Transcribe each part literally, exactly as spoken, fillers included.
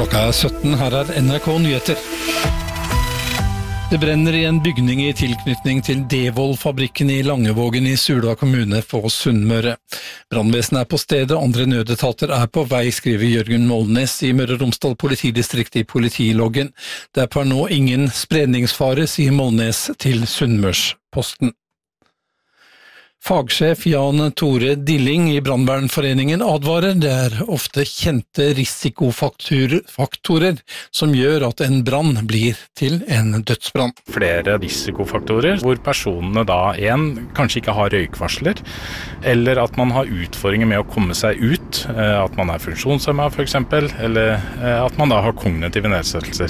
Klokka er sytten, her er N R K Nyheter. Det brenner i en bygning i tilknytning til Devold-fabrikken i Langevågen i Sula kommune på Sunnmøre. Brannvesenet er på stedet, andre nødetater er på vei, skriver Jørgen Molnes i Møre og Romsdal politidistrikt i politiloggen. Det er per nå ingen spredningsfare, sier Molnes til Sunnmørsposten. Fagsjef Jan Tore Dilling i Brannvernforeningen advarer det er ofte kjente risikofaktorer som gjør at en brann blir til en dødsbrann. Flere risikofaktorer hvor personene da en kanskje ikke har røykvarsler, eller at man har utfordringer med å komme seg ut, at man er funksjonshemmet for eksempel, eller at man da har kognitive nedsettelser.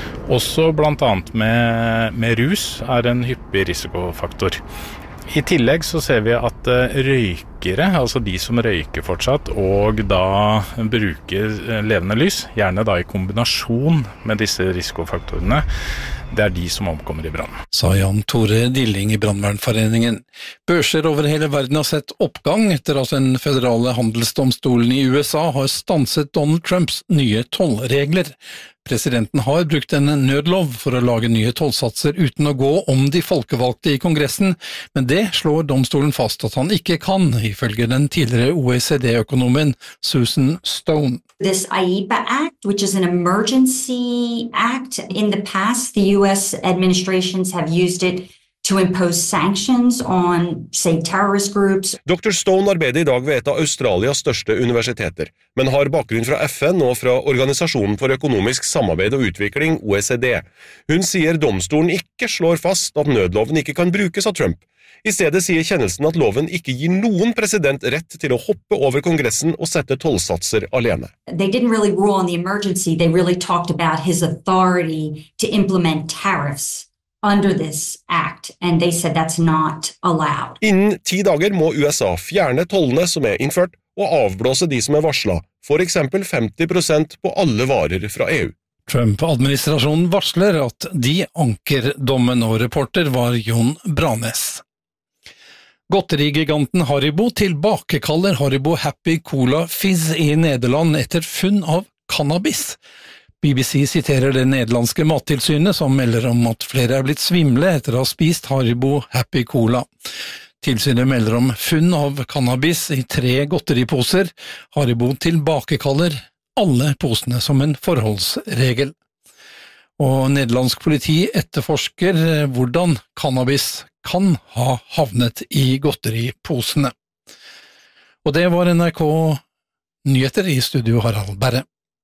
Også blant annet med, med rus er en hyppig risikofaktor. I tillegg så ser vi at røykere, altså de som røyker fortsatt, og da bruker levende lys, gjerne da i kombinasjon med disse risikofaktorene, det er de som omkommer i brann. Sa Jan Tore Dilling i Brannvernforeningen. Børser over hele verden har sett oppgang etter at den føderale handelsdomstolen i U S A har stanset Donald Trumps nye tollregler. Presidenten har brukt en nødlov for å lage nye tollsatser uten å gå om de folkevalgte i Kongressen, men det slår domstolen fast at han ikke kan, ifølge den tidligere O E C D-økonomen Susan Stone. This I E P A Act, which is an emergency act, in the past the U S administrations have used it to impose sanctions on, say, terrorist groups. doktor Stone arbeider i dag ved et av Australias største universiteter, men har bakgrunn fra F N og fra Organisasjonen for økonomisk samarbeid og utvikling, O E C D. Hun sier domstolen ikke slår fast at nødloven ikke kan brukes av Trump. I stedet sier kjennelsen at loven ikke gir noen president rett til å hoppe over Kongressen og sette tollsatser alene. They didn't really rule on the emergency, they really talked about his authority to implement tariffs under this act, and they said that's not allowed. Innen ti dager må U S A fjerne tollene som er innført, og avblåse de som er varslet, for eksempel femti prosent på alle varer fra E U. Trump-administrasjonen varsler at de anker dommen, og reporter var Jon Branes. Godterigiganten Haribo tilbakekaller Haribo Happy Cola Fizz i Nederland etter funn av cannabis. B B C siterer det nederlandske mattilsynet som melder om at flere er blitt svimle etter å ha spist Haribo Happy Cola. Tilsynet melder om funn av cannabis i tre godteriposer. Haribo tilbakekaller alle posene som en forholdsregel. Og nederlandsk politi etterforsker hvordan cannabis kan ha havnet i godteriposene. Og det var N R K Nyheter, i studio Harald Berre.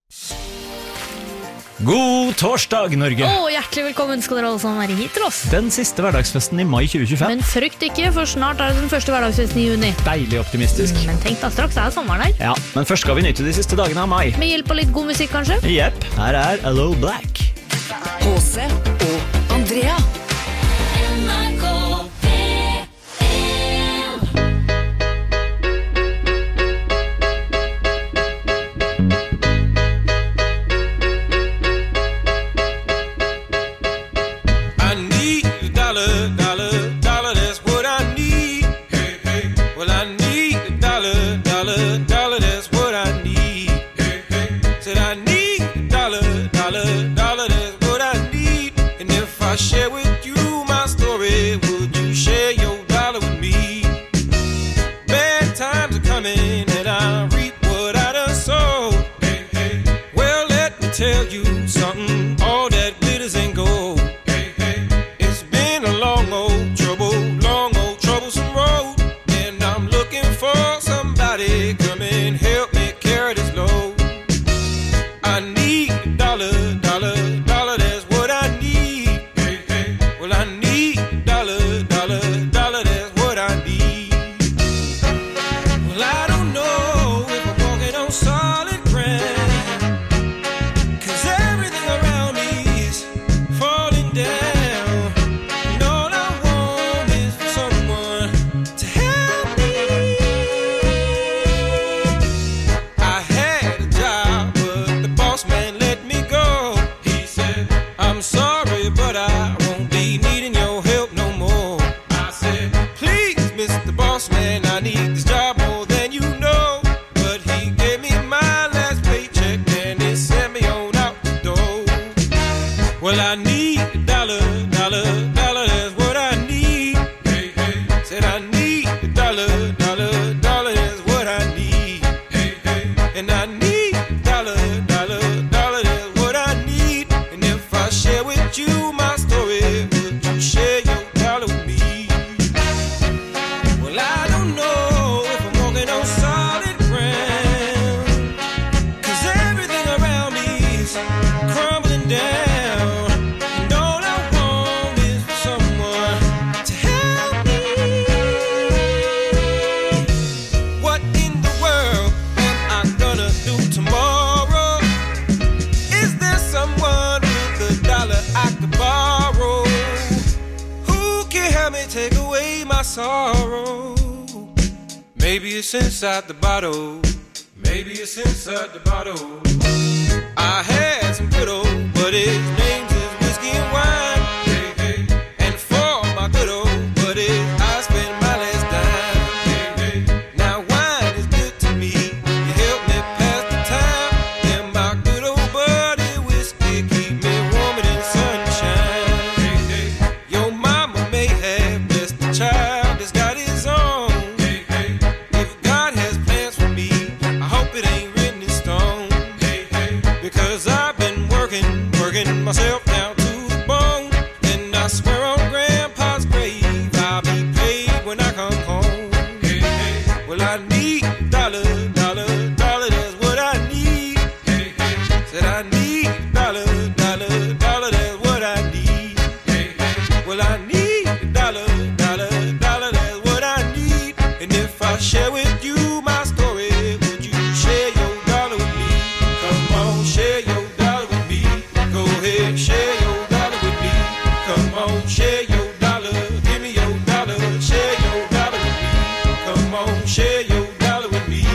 God torsdag, Norge! Åh, hjertelig velkommen skal dere alle sammen være hit til oss. Den siste hverdagsfesten i mai tjue tjuefem. Men frykt ikke, for snart er det den første hverdagsfesten i juni. Deilig optimistisk. Men tenk da, straks er sommeren her. Ja, men først skal vi nyte de siste dagene av mai. Med hjelp av litt god musikk, kanskje? Jepp, her er Hello Black. H C og Andrea. N R K share with dollar, dollar, dollar is what I need. Hey, hey. And I need dollar, dollar, dollar is what I need. And if I share with you my story, would you share your dollar with me? Well, I don't know if I'm walking on solid ground, 'cause everything around me is crumbling down. And all I want is for someone to help me. What in the world am I gonna do tomorrow? Is there someone with a dollar I could borrow? Who can help me take away my sorrow? Maybe it's inside the bottle. Maybe it's inside the bottle. I had some good old buddies, names is whiskey and wine. Hey, hey. And for my good old buddies, I spend my last dime. Hey, hey. Now wine is good to me. You help me pass the time. And my good old buddy whiskey keep me warmer than sunshine. Hey, hey. Your mama may have blessed the child that's got his own. Hey, hey. If God has plans for me, I hope it ain't written in stone. Hey, hey. Because I've been working, working myself down to the bone. And I swear on Grandpa's grave, I'll be paid when I come home. Hey, hey. Well, I need dollar, dollar, dollar, that's what I need. Hey, hey. Said I need dollar, dollar, dollar, that's what I need. Hey, hey. Well, I need dollar, dollar, dollar, that's what I need. And if I share with you my story, would you share your dollar with me? Come on, share your dollar with me. Go ahead, share your dollar with me. Come on, share your dollar. Give me your dollar. Share your dollar with me. Come on, share your dollar with me.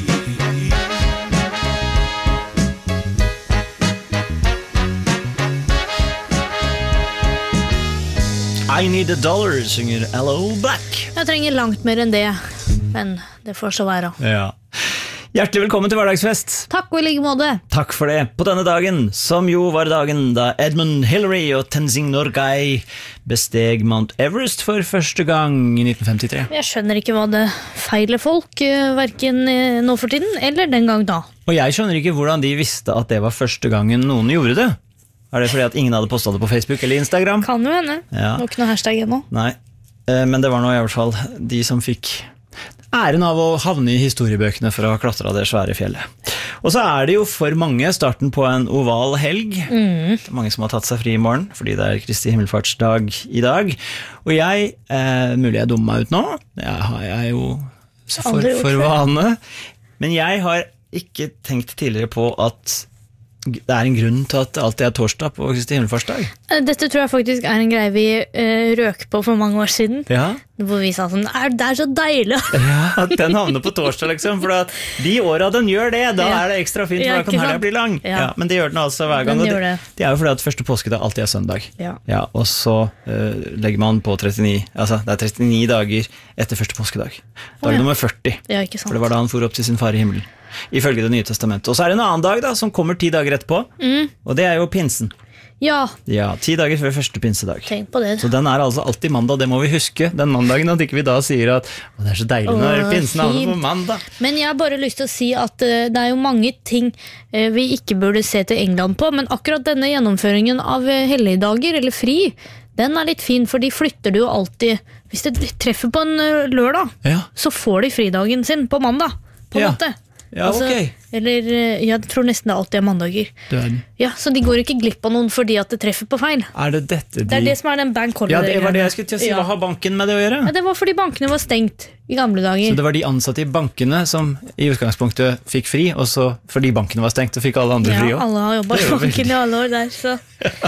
I Need a Dollar, synger Hello Black. Jeg trenger langt mer enn det, men det får så være. Ja. Hjertelig velkommen til hverdagsfest. Takk og i like måte. Takk for det. På denne dagen, som jo var dagen da Edmund Hillary og Tenzing Norgay besteg Mount Everest for første gang i nitten femtitre. Jeg skjønner ikke hva det feiler folk, eh, hverken eh, nå for tiden eller den gang da. Og jeg skjønner ikke hvordan de visste at det var første gangen noen gjorde det. Er det fordi at ingen hadde postet det på Facebook eller Instagram? Kan jo hende. Ja. Nå er ikke noe hashtag ennå. Nei, Eh, men det var nå i hvert fall de som fikk æren av å havne i historiebøkene for å ha klatret det svære fjellet. Og så er det jo for mange starten på en oval helg. Mm. Det er mange som har tatt seg fri i morgen, fordi det er Kristi himmelfartsdag i dag. Og jeg, eh, mulig jeg dummer meg ut nå, det har jeg jo for, Aldri gjort for før. vane. Men jeg har ikke tenkt tidligere på at det er en grunn til at det alltid er torsdag på Kristi himmelfartsdag. Eh, Dette tror jeg faktisk er en greie vi eh, røk på for mange år siden. Ja. Hvor vi sa sånn, er det er så deilig. Ja, at den havner på torsdag liksom, for at de åra den gjør det, da Ja. er det ekstra fint, for Ja, da kan ikke helga sant? bli lang. Ja. Ja, men det gjør den altså hver gang. Den og gjør det, det. det er jo fordi at første påskedag alltid er søndag. Ja. Ja, og så eh, legger man på trettini, altså det er trettini dager etter første påskedag. Dag Å, ja. nummer førti, Ja, ikke sant. for det var da han for opp til sin far i himmelen. Ifølge det nye testamentet. Og så er det en annen dag da, som kommer ti dager etterpå, Mm. og det er jo pinsen. Ja, Ja, ti dager før første pinsedag. tenk på det. Så den er altså alltid mandag, det må vi huske, den mandagen, at ikke vi da sier at å, det er så deilig når Åh, pinsen havner på fint. mandag. Men jeg har bare lyst til å si at eh, det er jo mange ting eh, vi ikke burde se til England på, men akkurat denne gjennomføringen av eh, helligdager, eller fri, den er litt fin, for de flytter det jo alltid. Hvis det treffer på en eh, lørdag, Ja, så får de fridagen sin på mandag, på en Ja. måte. ja ok. Eller, eh, jeg tror nesten det alltid er mandager. Du er den. Ja, så de går ikke glipp av noen fordi at det treffer på feil. Er det dette de... Det er det som er den bank Ja, holiday. det var det jeg skulle til å si. Ja. Hva har banken med det å gjøre? Ja, det var fordi bankene var stengt i gamle Så dager. det var de ansatte i bankene som i utgangspunktet fikk fri, og så fordi bankene var stengt, så fikk alle andre Ja, fri også. alle har jobbet Det er i jo banken i alle år der, så...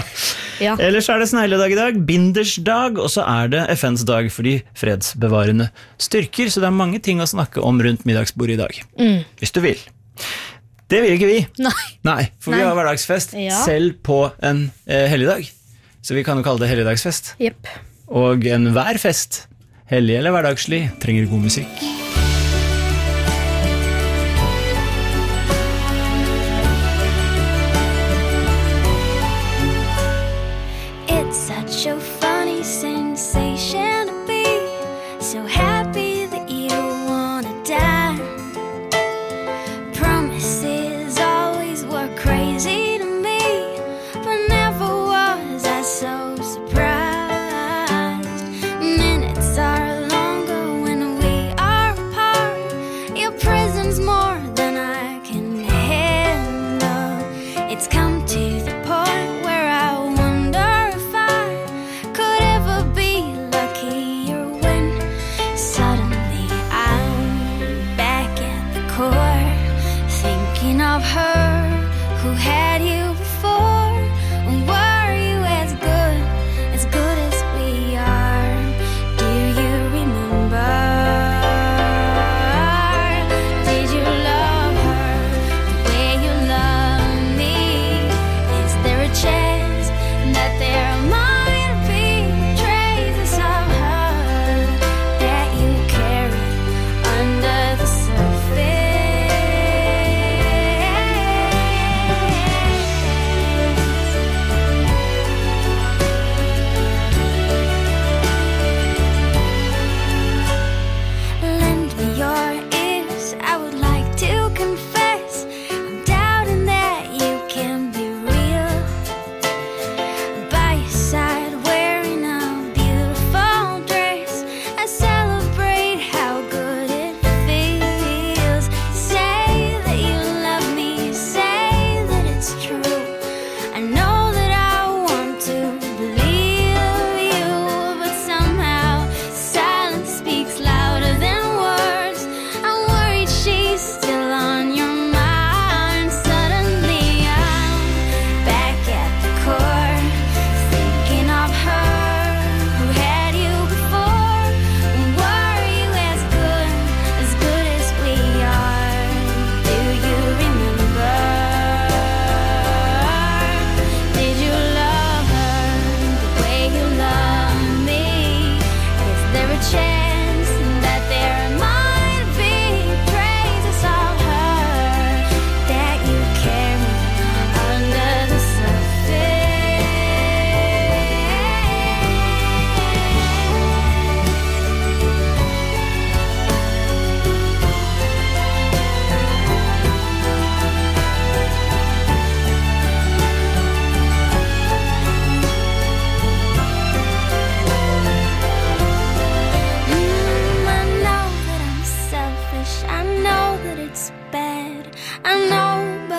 Ja. Ellers er det snegledag i dag, bindersdag, og så er det F N's dag for de fredsbevarende styrker, så det er mange ting å snakke om rundt middagsbordet i dag. Mm. Hvis du vil. Det vil ikke vi. Nei. Nei, for vi Nei. har hverdagsfest Ja. selv på en eh, helligdag. Så vi kan jo kalle det helligdagsfest. Jepp. Og enhver fest, hellig eller hverdagslig, trenger god musikk. It's such a funny sensation to be so happy that you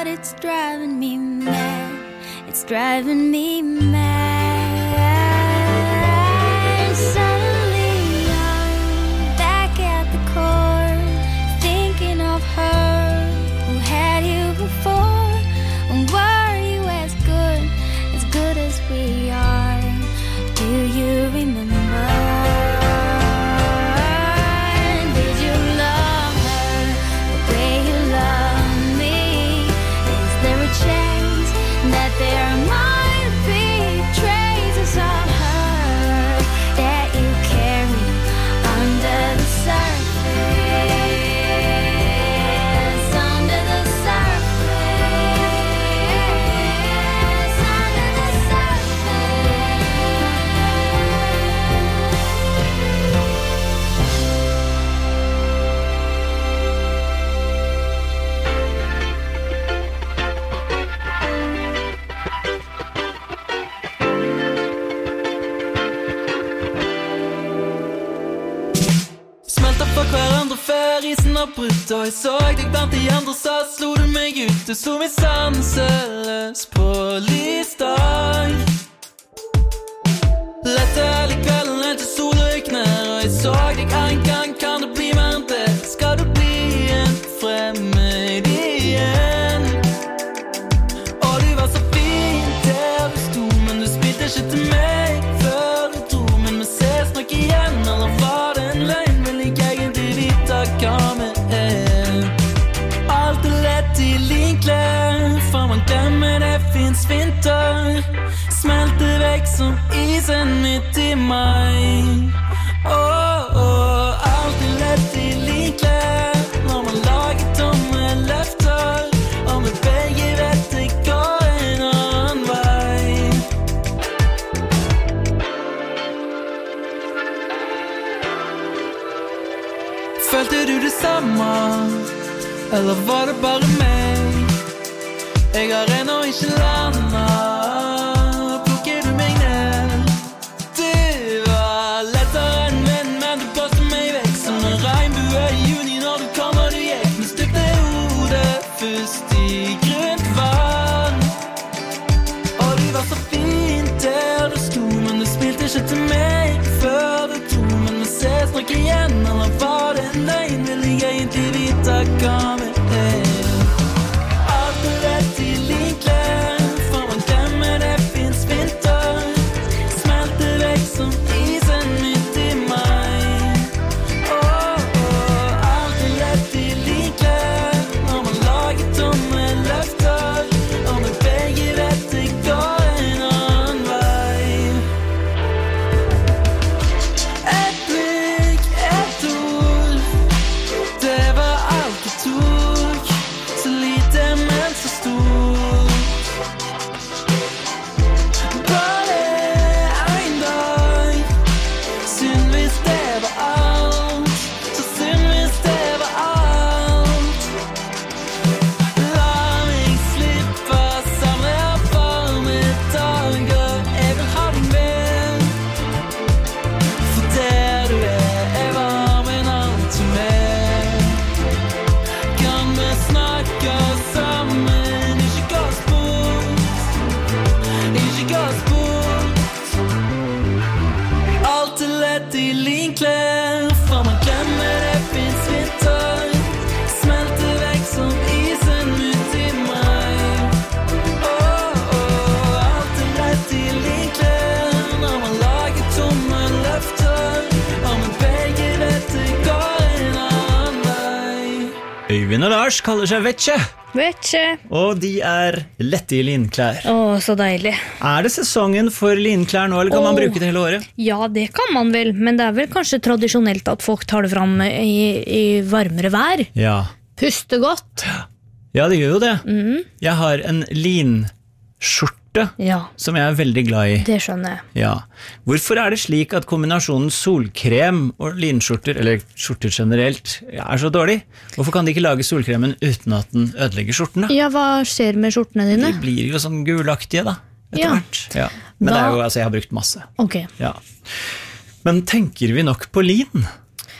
but it's driving me mad. It's driving me mad. Suddenly I'm back at the core, thinking of her who had you before. And were you as good, as good as we are? Do you remember? Did you love her the way you love me? Is there a chance that there might be traces of her that you carry under the surface? Under the surface, under the Smelter fra hverandre før isen har brutt. Og jeg så deg blant de andre, så slo du meg ut. Du så meg sanseløs på lysdag. Lette hele kvelden helt til solen gikk ned. Og jeg så deg en gang, kan det bli mer enn det? Skal du bli en fremmed igjen? Og du var så fin der du sto, men du spilte ikke til meg før du dro. Men vi ses nok igjen, eller var det en løgn? Vil jeg egentlig vite hva vi er? Alt er lett i linklær, for man glemmer det finnes vinter. Smelter vekk som isen midt i meg. Åh, åh, alt er lett i linklær, når man lager tomme løfter. Og vi begge vet det går en annen vei. Følte du det samme, eller var det bare meg? Jeg har ennå ikke landet, plukker du meg ned? Det var lettere enn venn, men du passet meg vekk som en regnbue i juni når du kom og du gikk. Men støpte hodet først i grunt vann. Og du var så fint der du sto, men du spilte ikke til meg før du dro. Men vi ses nok igjen, eller var det en løgn? Vil jeg egentlig vite hva vi er? Alt er rett i linklær, for man glemmer det finnes vinter. Smelter vekk som isen midt i meg. Åh, åh, alt er rett i linklær, når man lager tomme løfter. Og vi begge vet det går en annen vei. Et blikk, et ord, det var alt det tok. Så lite, men så stort. Bare en dag, synd hvis det var alt. Så synd hvis det var alt. La meg slippe, samle opp varme dager. Jeg vil ha deg med, for der du er, er varm en alt som er. Kan vi snakke sammen, ikke gå oss bort, ikke gå oss bort. Alt er lett i linklær, for man glemmer det finnes vinter. Smelter vekk som isen ut i meg. Åh, åh, alt er lett i linklær, når man lager tomme løfter. Og vi begge vet det går en annen vei. Øyvind og Lars kaller seg Vetje, Vet ikke. og de er lette i linklær. Å, så deilig. Er det sesongen for linklær nå, eller kan man Åh. bruke det hele året? Ja, det kan man vel, men det er vel kanskje tradisjonelt at folk tar det fram i, i varmere vær. Ja. Puste godt. Ja, det gjør jo det. Mhm. Jeg har en linskjorte Ja, som jeg er veldig glad i. det skjønner jeg. Ja. Hvorfor er det slik at kombinasjonen solkrem og linskjorter, eller skjorter generelt, er så dårlig? Hvorfor kan de ikke lage solkremen uten at den ødelegger skjortene? Ja, hva skjer med skjortene De dine? blir jo sånn gulaktige da, etter Ja. hvert. Ja. Men det er Da- jo, altså, jeg har brukt masse. Ok. Ja. Men tenker vi nok på lin?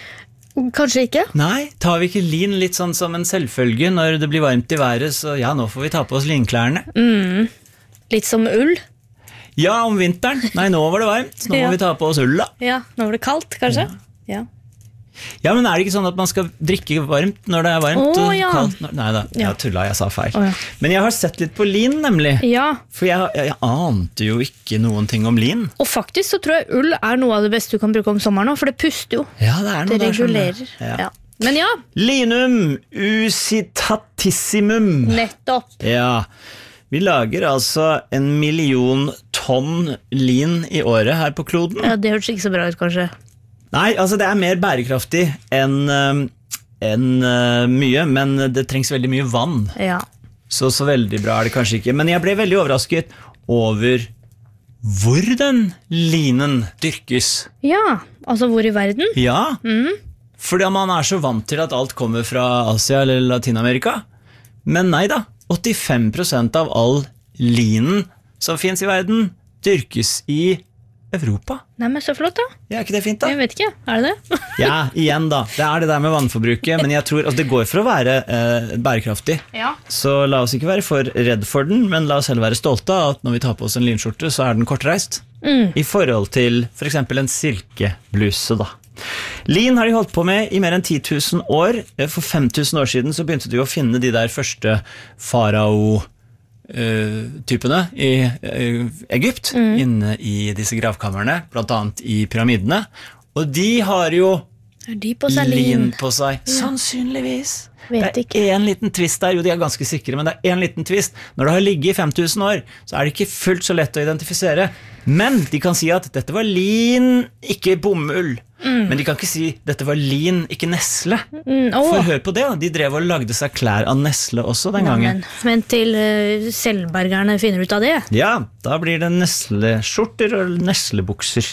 Kanskje ikke? Nei, tar vi ikke lin litt sånn som en selvfølge når det blir varmt i været, så ja, nå får vi ta på oss linklærne. Mm. Litt som ull? Ja, om vinteren. Nei, nå var det varmt, nå Ja. må vi ta på oss ull da. Ja, nå var det kaldt, kanskje? Ja. Ja, men er det ikke sånn at man skal drikke varmt når det er varmt? Å, og ja. kaldt? når- Nei da, jeg Ja. tulla, jeg sa feil. Å, ja. Men jeg har sett litt på lin, nemlig. Ja, For jeg, jeg, jeg ante jo ikke noen ting om lin. og faktisk så tror jeg ull er noe av det beste du kan bruke om sommeren nå, for det puster jo. Ja, det er noe Det der som- regulerer. Ja. Ja. Men ja, Linum usitatissimum. nettopp. Ja, vi lager altså en million tonn lin i året her på kloden. Ja, det hørtes ikke så bra ut, kanskje. Nei, altså det er mer bærekraftig enn eh, enn, eh, mye, men det trengs veldig mye vann. Ja. Så så veldig bra er det kanskje ikke. Men jeg ble veldig overrasket over hvor den linen dyrkes. Ja, altså hvor i verden? Ja, Mhm. fordi man er så vant til at alt kommer fra Asia eller Latinamerika. Men nei da, åttifem prosent av all linen som finnes i verden dyrkes i Europa. Nei, men så flott da. Ja, er ikke det fint da? Jeg vet ikke, er det det? Ja, igjen da, det er det der med vannforbruket, men jeg tror, altså det går for å være eh, bærekraftig. Ja. Så la oss ikke være for redd for den, men la oss heller være stolte av at når vi tar på oss en linskjorte, så er den kortreist. Mm. I forhold til for eksempel en silkebluse da. Lin har de holdt på med i mer enn ti tusen år. For fem tusen år siden så begynte de å finne de der første farao-typene i eh, Egypt, Mm. inne i disse gravkammerne, blant annet i pyramidene. Og de har jo Er de på seg lin lin? på seg. Sannsynligvis. Vet det er en liten twist der, jo de er ganske sikre, men det er en liten twist. Når det har ligget i fem tusen år, så er det ikke fullt så lett å identifisere. Men de kan si at dette var lin, ikke bomull. Mm. Men de kan ikke si dette var lin, ikke nesle. Mm, åh. For hør på det, da. De drev og lagde seg klær av nesle også den Ja, gangen. men, men til uh, selvbergerne finner ut av det. Ja, da blir det nesleskjorter og neslebukser.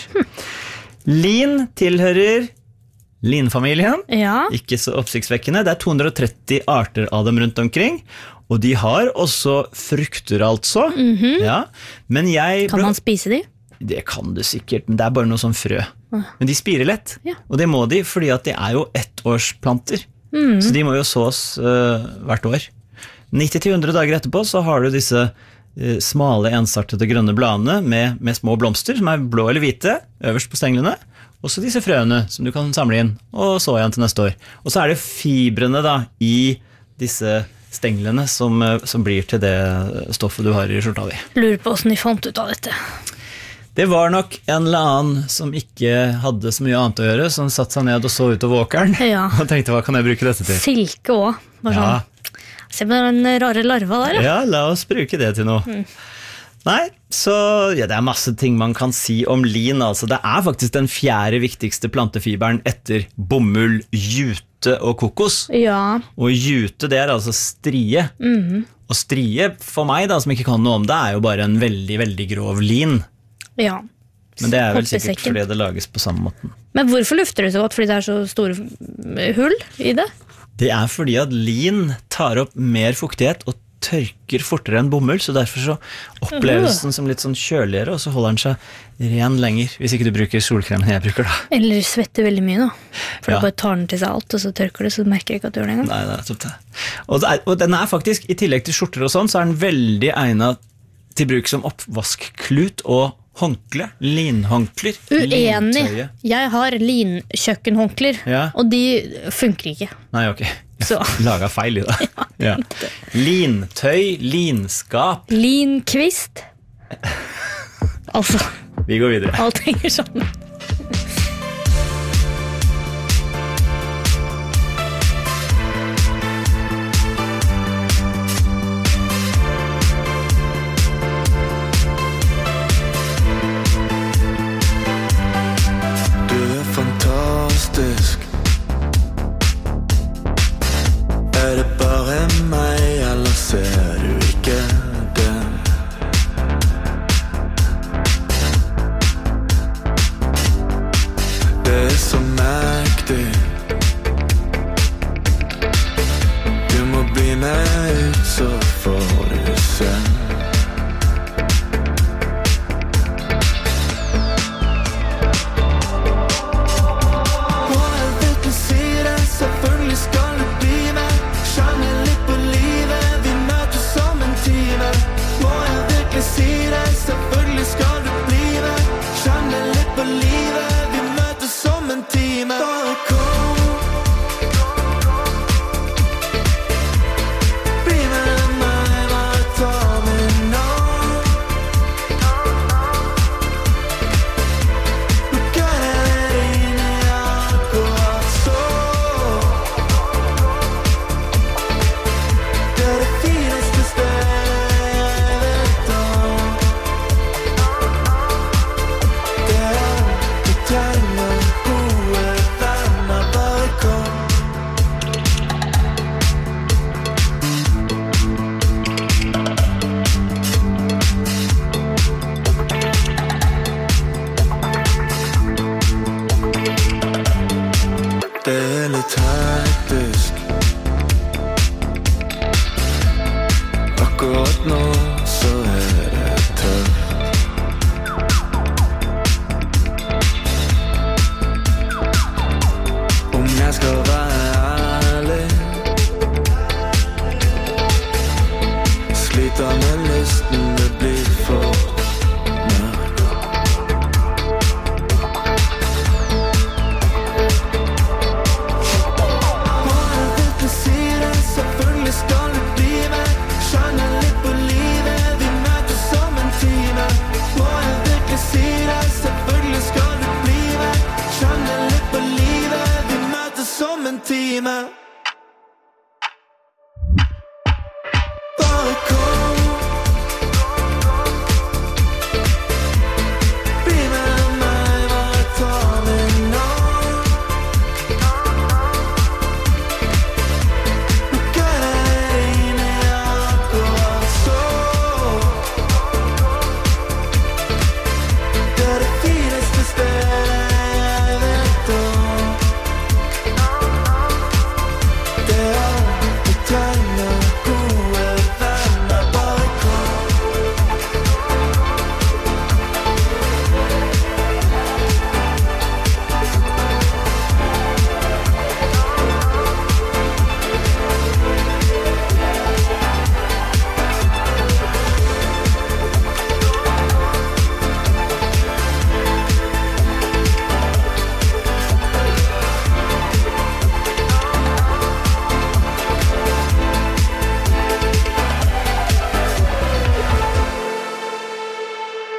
Lin tilhører linfamilien. Ja. Ikke så oppsiktsvekkende. Det er to hundre og tretti arter av dem rundt omkring. Og de har også frukter, altså. Mhm. Ja. Men jeg Kan man spise de? Det kan du sikkert, men det er bare noe sånn frø. Ah. Men de spirer lett. Ja. Og det må de, fordi at de er jo ettårsplanter. Mhm. Så de må jo sås uh, hvert år. nitti til hundre dager etterpå så har du disse uh, smale, ensartede grønne bladene med, med små blomster, som er blå eller hvite, øverst på stenglene. Og så disse frøene som du kan samle inn, og så igjen til neste år. Og så er det fibrene da, i disse stenglene som, uh, som blir til det stoffet du har i skjorta di. Lurer på hvordan de fant ut av dette. Det var nok en eller annen som ikke hadde så mye annet å gjøre, som satt seg ned og så utover åkeren, Ja. og tenkte, hva kan jeg bruke dette til? Silke også. Bare Ja. sånn. Se på den rare larva der. Ja, la oss bruke det til noe. Mm. Nei, så ja, det er masse ting man kan si om lin, altså. Det er faktisk den fjerde viktigste plantefiberen etter bomull, jute og kokos. Ja. Og jute, det er altså strie. Mhm. Og strie, for meg da, som ikke kan noe om det, er jo bare en veldig, veldig grov lin. Ja. Men det er vel sikkert Hoppesekken. fordi det lages på samme måten. Men hvorfor lufter det så godt? Fordi det er så store hull i det? Det er fordi at lin tar opp mer fuktighet og tørker fortere enn bomull, så derfor så oppleves den som litt sånn kjøligere, og så holder den seg ren lenger, hvis ikke du bruker solkremen jeg bruker da. Eller svetter veldig mye da. For Ja. da bare tar den til seg alt, og så tørker det, så du merker ikke at du gjør det engang. Nei, det er topp det. Og, det er, og den er faktisk, i tillegg til skjorter og sånn, så er den veldig egnet til bruk som oppvaskklut og håndkle, linhåndkler. Uenig. Lintøye. Jeg har linkjøkkenhåndkler, Ja. og de funker ikke. Nei, ok. Så. Laget feil i det. Ja. Lintøy, linskap. Linkvist. Altså, Vi går videre. alt henger sammen. Du er fantastisk. Er det bare meg, eller ser du ikke det? Det er så mektig. Du må bli med ut, så får du se. Må jeg virkelig si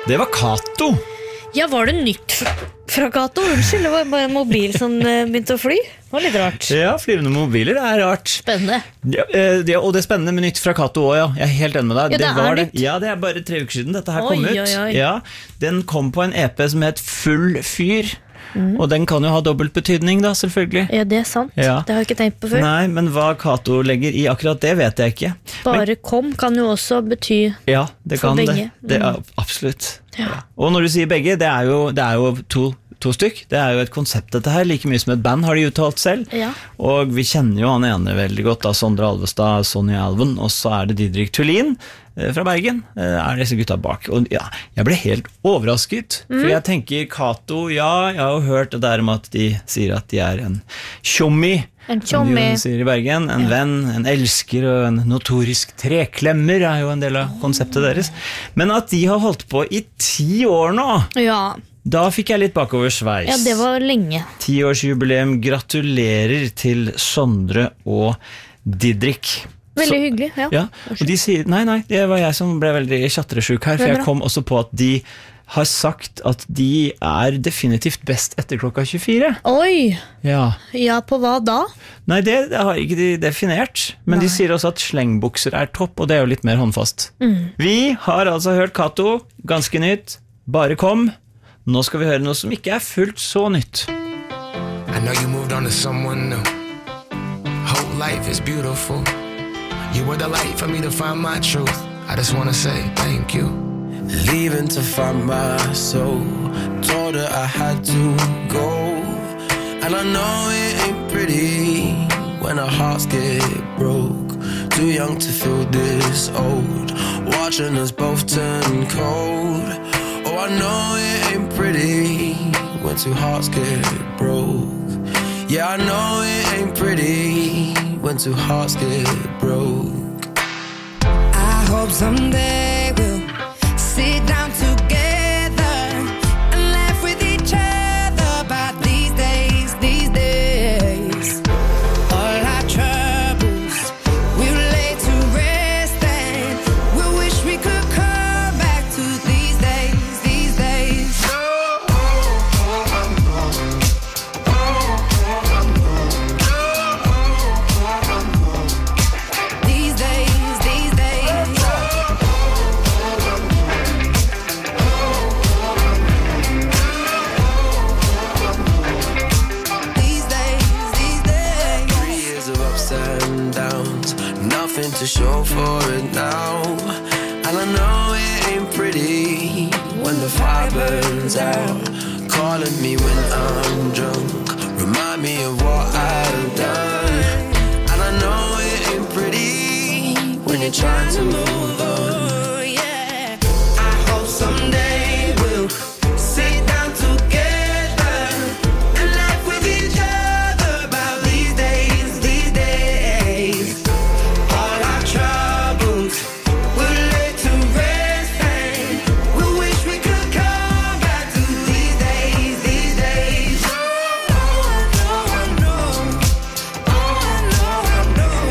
Det var Kato. Ja, var det nytt fra Kato? Unnskyld, det var bare en mobil som eh, begynte å fly. Det var litt rart. Ja, flyvende mobiler er rart. Spennende. Ja, eh, det, og det er spennende med nytt fra Kato også, ja. Jeg er helt enig med deg. Ja, det var er det. nytt. Ja, det er bare tre uker siden dette her Oi, kom ut. oi, oi. Ja, den kom på en E P som het Full Fyr. Mm. Og den kan jo ha dobbelt betydning da, selvfølgelig. Ja, det er sant. Ja. Det har jeg ikke tenkt på før. Nei, men hva Kato legger i akkurat det vet jeg ikke. Bare men, kom kan jo også bety ja, det for kan begge. Det. Det er, absolutt. Ja. Og når du sier begge, det er jo, det er jo to, to stykk. Det er jo et konsept dette her, like mye som et band har de uttalt selv. Ja. Og vi kjenner jo han ene veldig godt, da, Sondre Alvestad, Sonny Alven, og så er det Didrik Tullin eh, fra Bergen, eh, er disse gutta bak. Og ja, jeg ble helt overrasket, mm. for jeg tenker Kato, ja, jeg har jo hørt det der om at de sier at de er en tjommi, En tjommi. sier i Bergen, en ja. venn, en elsker og en notorisk treklemmer er jo en del av konseptet deres. Men at de har holdt på i ti år nå, Ja. da fikk jeg litt bakover sveis. Ja, det var lenge. Tiårsjubileum, gratulerer til Sondre og Didrik. Veldig Så, hyggelig, ja. ja. Og de sier, nei, nei, det var jeg som ble veldig tjatresjuk her, for jeg kom også på at de har sagt at de er definitivt best etter klokka tjuefire. Oi! Ja. Ja, på hva da? Nei, det, det har ikke de definert, men Nei. de sier også at slengbukser er topp, og det er jo litt mer håndfast. Mm. Vi har altså hørt Kato, ganske nytt, bare kom. Nå skal vi høre noe som ikke er fullt så nytt. I know you moved on to someone new. Whole life is beautiful. You were the light for me to find my truth. I just wanna say thank you. Leaving to find my soul. Told her I had to go. And I know it ain't pretty when our hearts get broke. Too young to feel this old. Watching us both turn cold. Oh, I know it ain't pretty when two hearts get broke. Yeah, I know it ain't pretty when two hearts get broke. I hope someday we'll sit down together and laugh with each other about these days, these days. All our troubles we'll lay to rest and we'll wish we could come back to these days, these days. These days, these days. These days, these days. Three years of ups and downs, nothing to show for it now. And I know it ain't pretty when the fire burns out. Calling me when I'm drunk, remind me of what I've done. And I know it ain't pretty when you're trying to move on. Oh, yeah. I hope someday we'll sit down together and laugh with each other about these days, these days. All our troubles we'll lay to rest and we'll wish we could come back to these days, these days. Oh, I know, I know. Oh, I know, I know.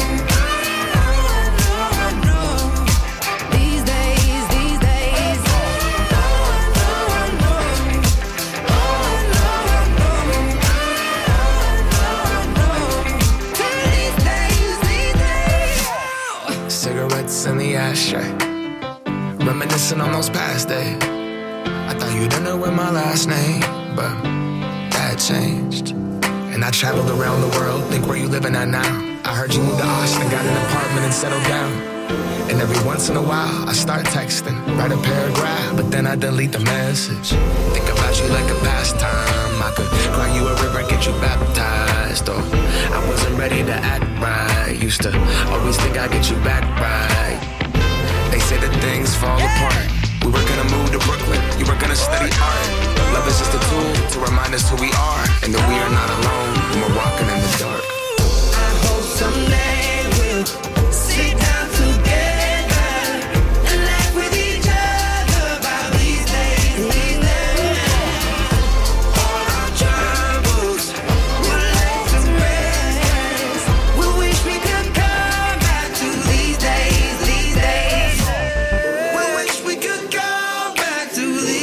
Oh, I know, I know. These days, these days. Oh, I know, I know. Oh, I know, I know. Oh, I know, I know. These days, these days. Cigarettes in the ashtray, reminiscing on those past days. I thought you'd know with my last name, but that changed. And I traveled around the world, think where you living at now. I heard you moved to Austin, got an apartment and settled down. And every once in a while I start texting, write a paragraph, but then I delete the message. Think about you like a pastime. I could cry you a river, get you baptized. Or I wasn't ready to act right. Used to always think I'd get you back right. They say that things fall apart. We were gonna move to Brooklyn, you were gonna study art. Love is just a tool to remind us who we are, and that we are not alone when we're walking in the dark. I hope someday we'll sit down together and laugh with each other about these days, these days. All our troubles we'll lay to rest. We wish we could come back to these days, these days. We wish we could come back to these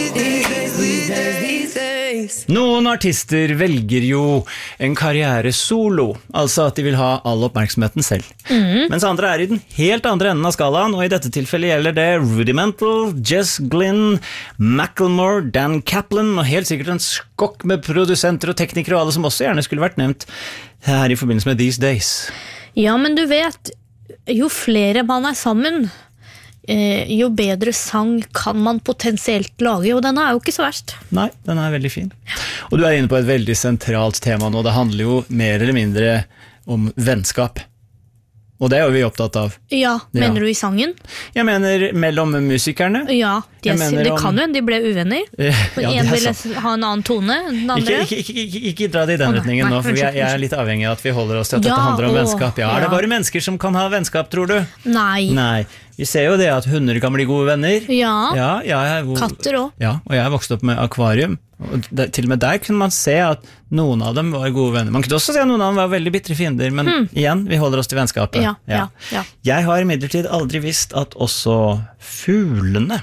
Noen artister velger jo en karriere solo, altså at de vil ha all oppmerksomheten selv. Mhm. Mens andre er i den helt andre enden av skalaen, og i dette tilfellet gjelder det Rudimental, Jess Glynn, Macklemore, Dan Kaplan, og helt sikkert en skokk med produsenter og teknikere, og alle som også gjerne skulle vært nevnt her i forbindelse med These Days. Ja, men du vet, jo flere man er sammen, eh, jo bedre sang kan man potensielt lage, og den er jo ikke så verst. Nei, den er veldig fin. Og du er inne på et veldig sentralt tema nå, det handler jo mer eller mindre om vennskap. Og det er jo vi opptatt av. Ja, mener du i sangen? Jeg mener mellom musikerne. Ja, de Jeg er, mener det om- kan jo, de ble uvenner. For Ja, det en er ville sant. ha en annen tone enn den andre. Ikke, ikke, ikke, ikke, ikke dra det i den Å, nei, retningen nei, nå, for jeg, unnskyld, jeg er unnskyld. litt avhengig av at vi holder oss til at Ja, dette handler om å, vennskap. Ja, er det ja. bare mennesker som kan ha vennskap, tror du? Nei. Nei. Vi ser jo det at hunder kan bli gode venner. Ja, Ja, ja, jeg, hvor- katter også. Ja, og jeg vokste opp med akvarium. Og det, til og med der kunne man se at noen av dem var gode venner. Man kunne også se at noen av dem var veldig bitre fiender, men Hmm. igjen, vi holder oss til vennskapet. Ja, ja, ja. Jeg har imidlertid aldri visst at også fuglene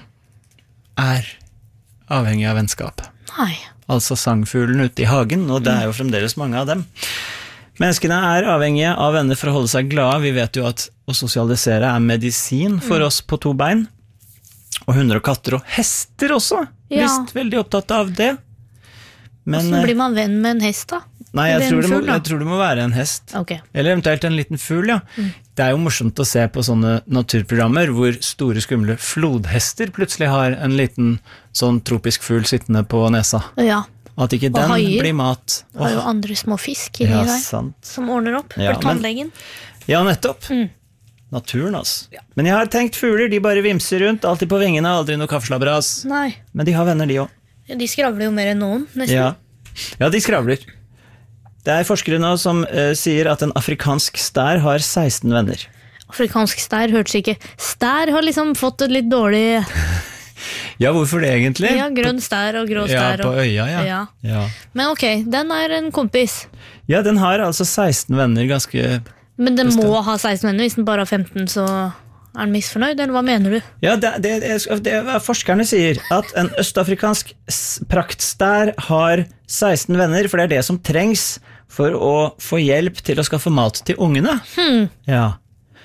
er avhengig av vennskap. Nei. Altså sangfuglen ute i hagen, og det er jo fremdeles mange av dem. Menneskene er avhengige av venner for å holde seg glade. Vi vet jo at å sosialisere er medisin for Mm. oss på to bein. Og hunder og katter og hester også. Ja. Visst, veldig opptatt av det. Men, Hvordan blir man venn med en hest da? nei, jeg Eller en tror, det må, fugl, da? jeg tror det må være en hest. Ok. Eller eventuelt en liten fugl, ja. Mm. Det er jo morsomt å se på sånne naturprogrammer hvor store, skumle flodhester plutselig har en liten sånn tropisk fugl sittende på nesa. Ja, At ikke Og den haier. blir mat. det er jo Åh, andre små fisk inni ja, der, sant. som ordner opp Ja, for men- tannlegen. Ja, nettopp. Mm. Naturen, altså. Men jeg har tenkt fugler, de bare vimser rundt, alltid på vingene, aldri noe kaffeslabberas. Nei, Men de har venner, de også. de skravler jo mer enn noen, nesten. Ja. ja, de skravler. Det er forskere nå som eh, sier at en afrikansk stær har seksten venner. Afrikansk stær hørtes ikke. Stær har liksom fått et litt dårlig... Ja, hvorfor det egentlig? Ja, grønn stær og grå Ja, stær. på og... øya, ja. ja. Ja. Men ok, den er en kompis. Ja, den har altså seksten venner, ganske... Men den Bestemt. må ha seksten venner. Hvis den bare har femten, så er den misfornøyd, eller hva mener du? Ja, det, det, det, det er forskerne sier, at en østafrikansk s- praktstær har seksten venner, for det er det som trengs for å få hjelp til å skaffe mat til ungene. Hmm. Ja.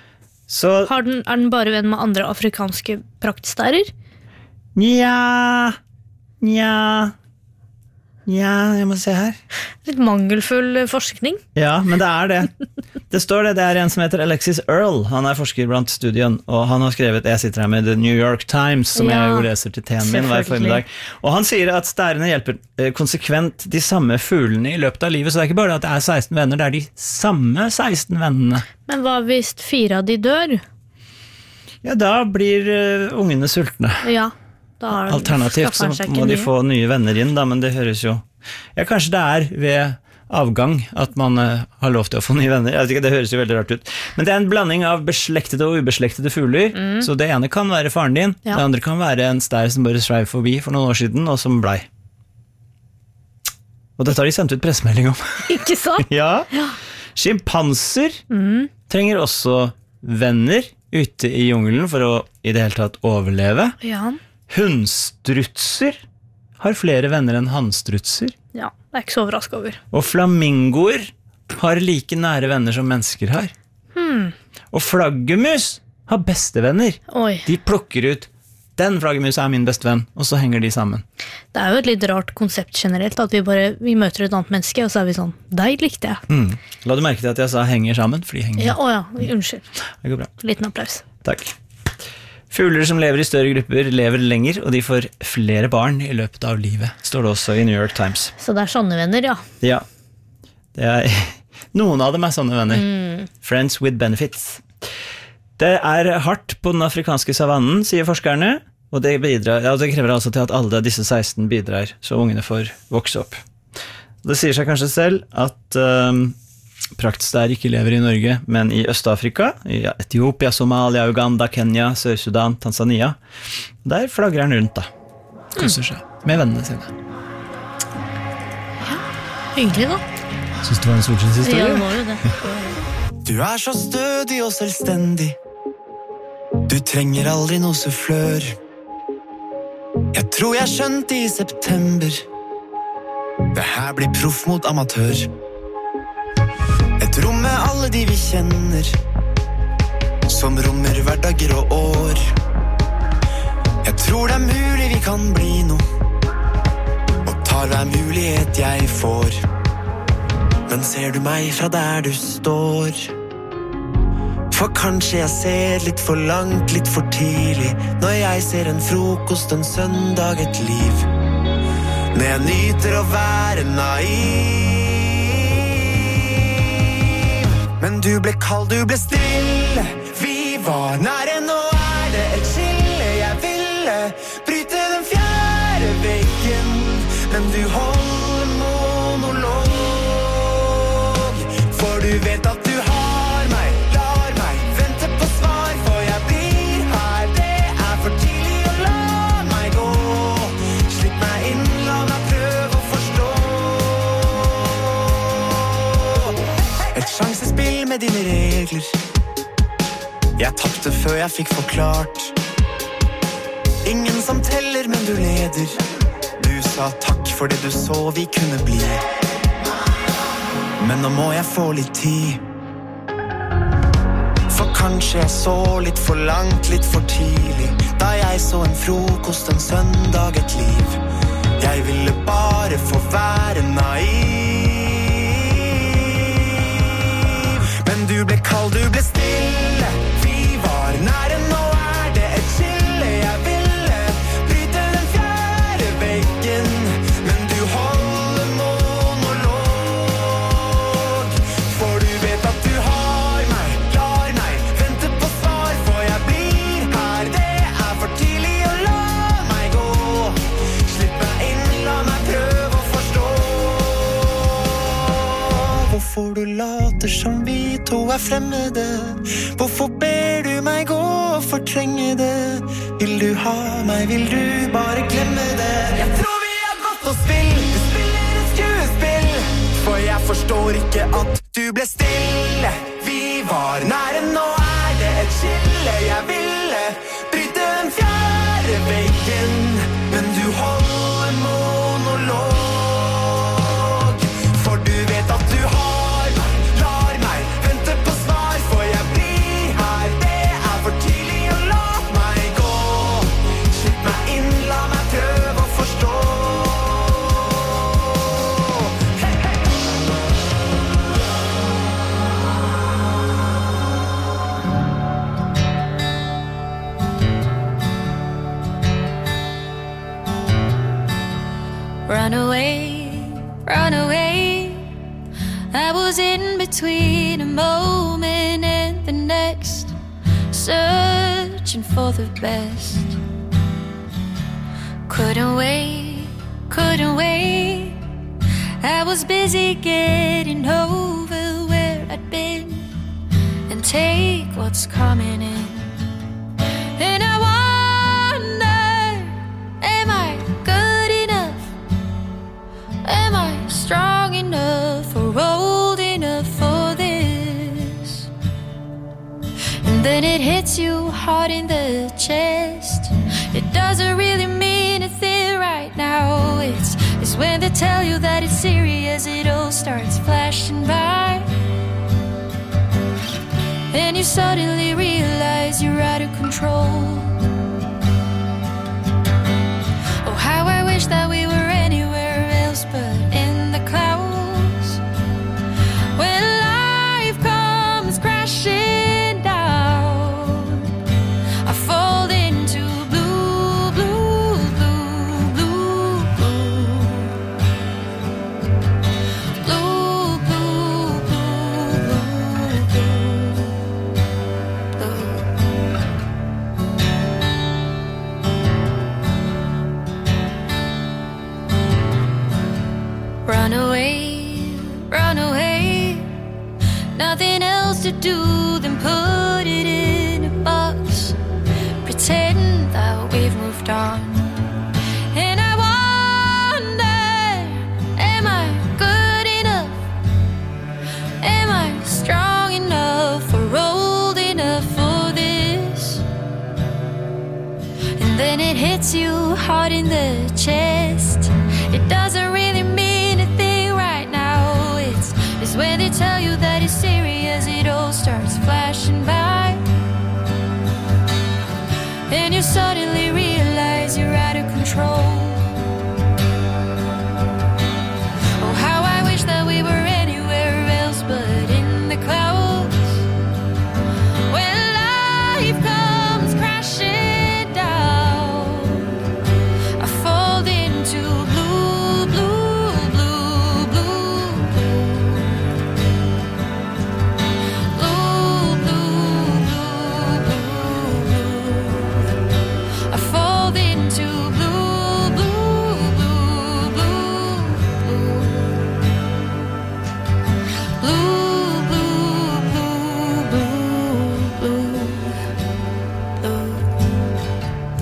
Så, Har den, er den bare venn med andre afrikanske praktstærer? nja, nja, nja, jeg må se her. Litt mangelfull forskning. Ja, men det er det. Det står det, det er en som heter Alexis Earl, han er forsker blant studien, og han har skrevet, jeg sitter her med The New York Times, som Ja, jeg jo leser til teen min hver selvfølgelig. formiddag, og han sier at stærene hjelper eh, konsekvent de samme fuglene i løpet av livet, så det er ikke bare at det er seksten venner, det er de samme seksten vennene. Men hva hvis fire av de dør? Ja, da blir eh, ungene sultne. Ja, da har Alternativt så skaffer han seg må ikke de nye. få nye venner inn, da, men det høres jo... Ja, kanskje det er ved avgang at man eh, har lov til å få nye venner. Jeg vet ikke, det høres jo veldig rart ut. Men det er en blanding av beslektede og ubeslektede fugler, Mm. så det ene kan være faren din, Ja. det andre kan være en stær som bare sveiv forbi for noen år siden, og som blei. Og dette har de sendt ut pressemelding om. Ikke sant? Ja. Skimpanser Mm. trenger også venner ute i jungelen for å i det hele tatt overleve. Ja. Hundstrutser har flere venner enn hannstrutser. ja, det er ikke så overrasket over. Og flamingoer har like nære venner som mennesker har. Hmm. Og flaggermus har bestevenner. Oi, De plukker ut den flaggermus er min bestevenn, og så henger de sammen. det er jo et litt rart konsept generelt, at vi bare vi møter et annet menneske, og så er vi sånn, deg likte jeg. Mm. La du merke til at jeg sa henger sammen? For de henger Ja, sammen. å ja, unnskyld. Det går bra. Liten applaus. Takk. Fugler som lever i større grupper lever lenger, og de får flere barn i løpet av livet, står det også i New York Times. Så det er sånne venner, ja. Ja, det er, noen av dem er sånne venner. Mm. Friends with benefits. Det er hardt på den afrikanske savannen, sier forskerne, og det, bidrar, ja, det krever altså til at alle disse seksten bidrar, så ungene får vokse opp. Det sier seg kanskje selv at um, praktstær ikke lever i Norge, men i Øst-Afrika, i Etiopia, Somalia, Uganda, Kenya, Sør-Sudan, Tanzania. Der flagger han rundt da, koser seg med vennene sine. Hyggelig da. Synes det var en solskinnshistorie? Ja, det må jo det. Du er så stødig og selvstendig. Du trenger aldri noe sufflør. Jeg tror jeg skjønte i september Det her blir proff mot amatør. Et rom med alle de vi kjenner, som rommer hverdager og år. Jeg tror det er mulig vi kan bli noe, og tar hver mulighet jeg får. Men ser du meg fra der du står? For kanskje jeg ser litt for langt, litt for tidlig, når jeg ser en frokost, en søndag, et liv. Når jeg nyter å være naiv. Men du ble kald, du ble stille. Vi var nære, nå er det et skille. Jeg ville bryte den fjerde veggen, men du holder monolog. For du vet at du har meg, lar meg vente på svar, for jeg blir her. Det er for tidlig å la meg gå. Slipp meg inn, la meg prøve å forstå. Et sjansespill med dine regler. Jeg tappte før jeg fikk forklart. Ingen som teller, men du leder. Du sa takk for det du så vi kunne bli. Men nå må jeg få litt tid. For kanskje jeg så litt for langt, litt for tidlig, da jeg så en frokost, en søndag, et liv. Jeg ville bare få være naiv. Men du ble kald, du ble stille. Vi var nære, nå er det et skille. Jeg ville bryte den fjerde veggen, men du holder monolog. For du vet at du har meg, lar meg vente på svar, for jeg blir her. Det er for tidlig å la meg gå. Slipp meg inn, la meg prøve å forstå. Hvorfor du later som vi to er fremmede? Hvorfor ber du meg gå og fortrenge det? Vil du ha meg, vil du bare glemme det? Jeg tror vi har gått og spill. Du spiller et skuespill, for jeg forstår ikke at du ble stille. Vi var nære, nå er det et skille. Jeg ville bryte den fjerde veggen, men du holder monolog. For du vet at du har meg, lar meg vente på svar, for jeg blir her. Det er for tidlig å la meg gå. Slipp meg inn, la meg prøve å forstå. Run away, run away. I was in between a moment and the next, searching for the best. Couldn't wait, couldn't wait. I was busy getting over where I'd been and take what's coming in. And I wonder, am I good enough? Am I strong enough or old enough for this? And then it hits you hard in the chest. It doesn't really mean a thing right now. It's, it's when they tell you that it's serious, it all starts flashing by. And you suddenly realize you're out of control. Oh, how I wish that we were anywhere else but in the clouds. When life comes crashing down, I fall into blue, blue, blue, blue, blue, blue, blue, blue, blue, blue. Run away, run away. Nothing else to do than put it in a box. Pretend that we've moved on. And I wonder, am I good enough? Am I strong enough or old enough for this? And then it hits you hard in the chest. It doesn't really mean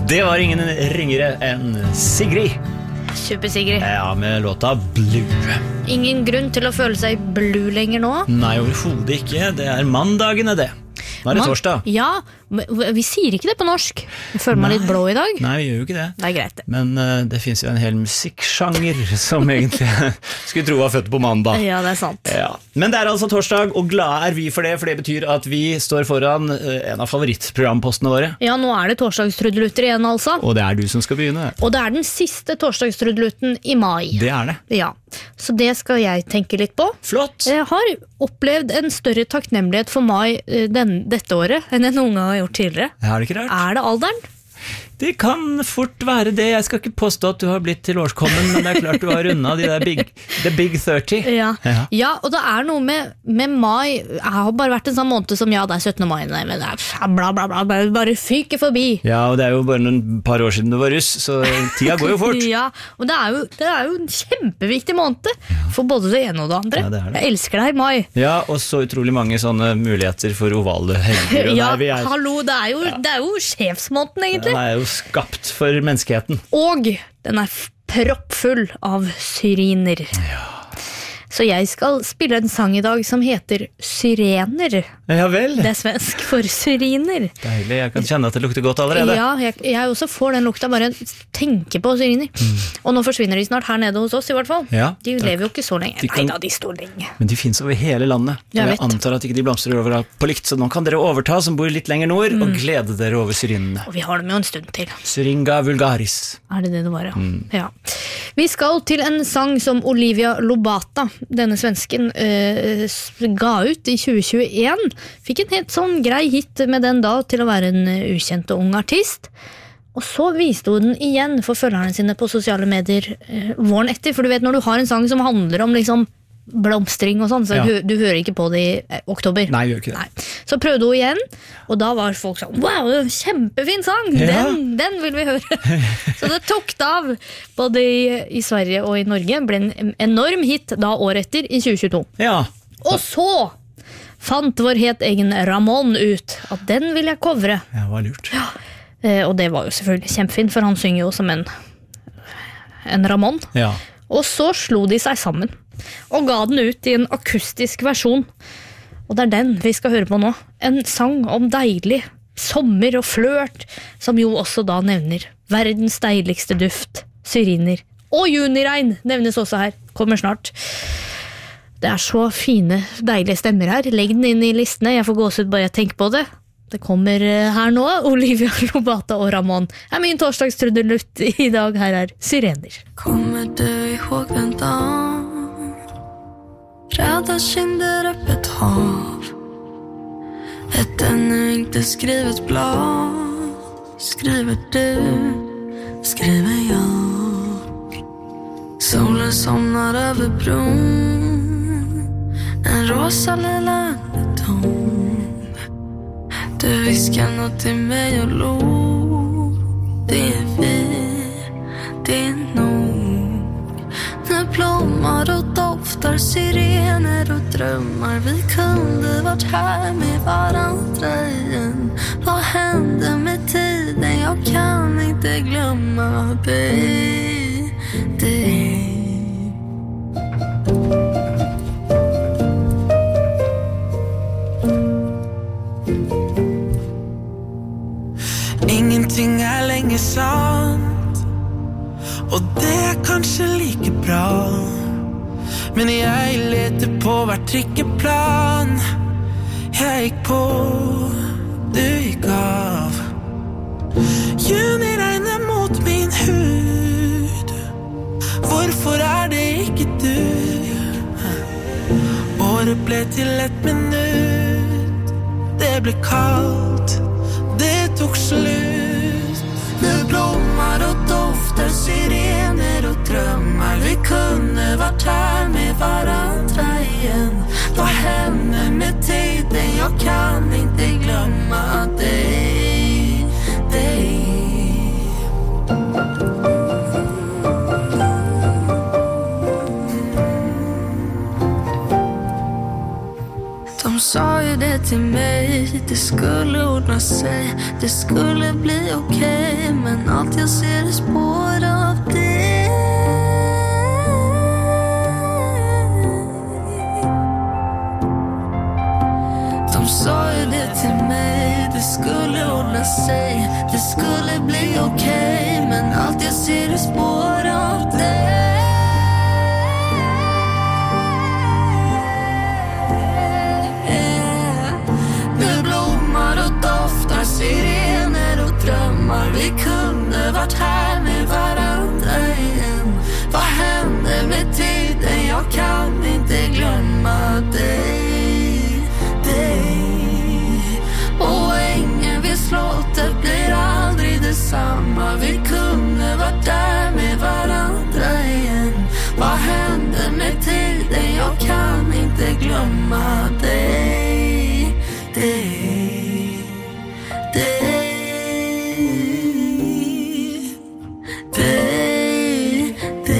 Det var ingen ringere enn Sigrid. Super Sigrid. Ja, med låta Blue. Ingen grunn til å føle seg blue lenger nå. Nei, overhodet ikke. Det er mandagene, det. Nå er det Man- torsdag. Ja, men vi sier ikke det på norsk. Jeg føler meg litt blå i dag. Nei, vi gjør jo ikke det. Det er greit. Men uh, det finnes jo en hel musikksjanger som egentlig skulle tro var født på mandag. Ja, det er sant. Ja. Men det er altså torsdag, og glad er vi for det, for det betyr at vi står foran uh, en av favorittprogrampostene våre. Ja, nå er det torsdagstrudelutter igjen, altså. Og det er du som skal begynne. Og det er den siste torsdagstrudelutten i mai. Det er det. Ja, så det skal jeg tenke litt på. Flott. Jeg har opplevd en større takknemlighet for mai eh, den, dette året enn jeg noen gang har gjort tidligere. Er det ikke rart? Er det alderen? Det kan fort være det. Jeg skal ikke påstå at du har blitt til årskommen, men det er klart du har rundet de der big, the big thirty. Ja. Ja. Ja, og det er noe med, med mai. Jeg har bare vært en sånn måned som, ja, det er syttende mai, nei, men det er bla bla bla, bare, bare fyker forbi. Ja, og det er jo bare noen par år siden du var russ, så tida går jo fort. Ja, og det er jo, det er jo en kjempeviktig måned for både det ene og det andre. Ja, det er det. Jeg elsker deg, mai. Ja, og så utrolig mange sånne muligheter for ovale helger. Og Ja, der vi er, hallo, det er jo, det er jo sjefsmåneden, egentlig. den er jo skapt for menneskeheten. Og den er f- proppfull av syriner. Så jeg skal spille en sang i dag som heter Syrener. Ja vel. Det er svensk for syriner. Deilig, jeg kan kjenne at det lukter godt allerede. Ja, jeg, jeg også får den lukta, bare tenker på syriner. Og nå forsvinner de snart her nede hos oss i hvert fall. Ja, De takk. lever jo ikke så lenge. De kan- Neida, de står lenge. Men de finnes over hele landet. Og Jeg jeg vet. antar at ikke de blomstrer overalt på likt, så nå kan dere overta som bor litt lenger nord, og glede dere over syrinene. Og vi har dem jo en stund til. Syringa vulgaris. Er det det det var, ja? Ja. Vi skal til en sang som Olivia Lobata, denne svensken, eh, s- ga ut i tjue tjueen. Fikk en helt sånn grei hit med den da, til å være en eh, ukjent og ung artist. Og så viste hun den igjen for følgerne sine på sosiale medier eh, våren etter. For du vet, når du har en sang som handler om liksom blomstring og sånn, så Ja. hø- du hører ikke på det i eh, oktober. Nei, gjør ikke det. Nei. Så prøvde hun igjen, og da var folk sånn, wow, det er en kjempefin sang, Ja. den, den vil vi høre. Så det tok det av, både i, i Sverige og i Norge, ble en enorm hit da året etter, i tjue tjueto. Ja. Og så fant vår helt egen Ramón ut at den vil jeg covre. Ja, var lurt. Eh, og det var jo selvfølgelig kjempefint, for han synger jo som en, en Ramón. Ja. Og så slo de seg sammen, og ga den ut i en akustisk versjon. Og det er den vi skal høre på nå. En sang om deilig sommer og flørt, som jo også da nevner verdens deiligste duft, syriner. Og juniregn nevnes også her, kommer snart. Det er så fine, deilige stemmer her. Legg den inn i listene, jeg får gåsehud bare jeg tenker på det. Det kommer eh, her nå, Olivia Lobata og Ramón. Det er min torsdagstrudelutt i dag, her er Syrener. Kommer du ihåg en dag? Röda kinder, öppet hav. Ett ännu inte skrivet blad. Skriver du, skriver jag. Solen somnar över bron. En rosa lilla underton. Du viskar något till mig och log. Det är vi, det är nog. När blommar och doftar, syrener och drömmar. Vi kunde varit här med varandra igen. Vad hände med tiden? Jag kan inte glömma dig, dig. Ingenting er lenger sant, og det er kanskje like bra. Men jeg leter på hvert trikkeplan. Jeg gikk på, du gikk av. Juni regner mot min hud. Hvorfor er det ikke du? Året ble til et minutt. Det ble kaldt, det tok slutt. Nu blommar och doftar, syrener och drömmar. Vi kunde varit här med varandra igen. Vad hände med tiden? Jag kan inte glömma dig, dig. De sa ju det till mig, tid, det skulle ordna sig, det skulle bli okej, men allt jag ser är spår av det. De sa ju det till mig, det skulle ordna sig, det skulle bli okej, men allt jag ser är spår av det. Nu blommar och doftar sirener och drömmar, vi kunde varit här med varandra igen. Vad hände med tiden, jag kan inte glömma dig, dig. Och ängen vid slottet blir aldrig detsamma, vi kunde varit där med varandra igen. Vad hände med tiden, jag kan inte glömma dig, dig, dig, dig,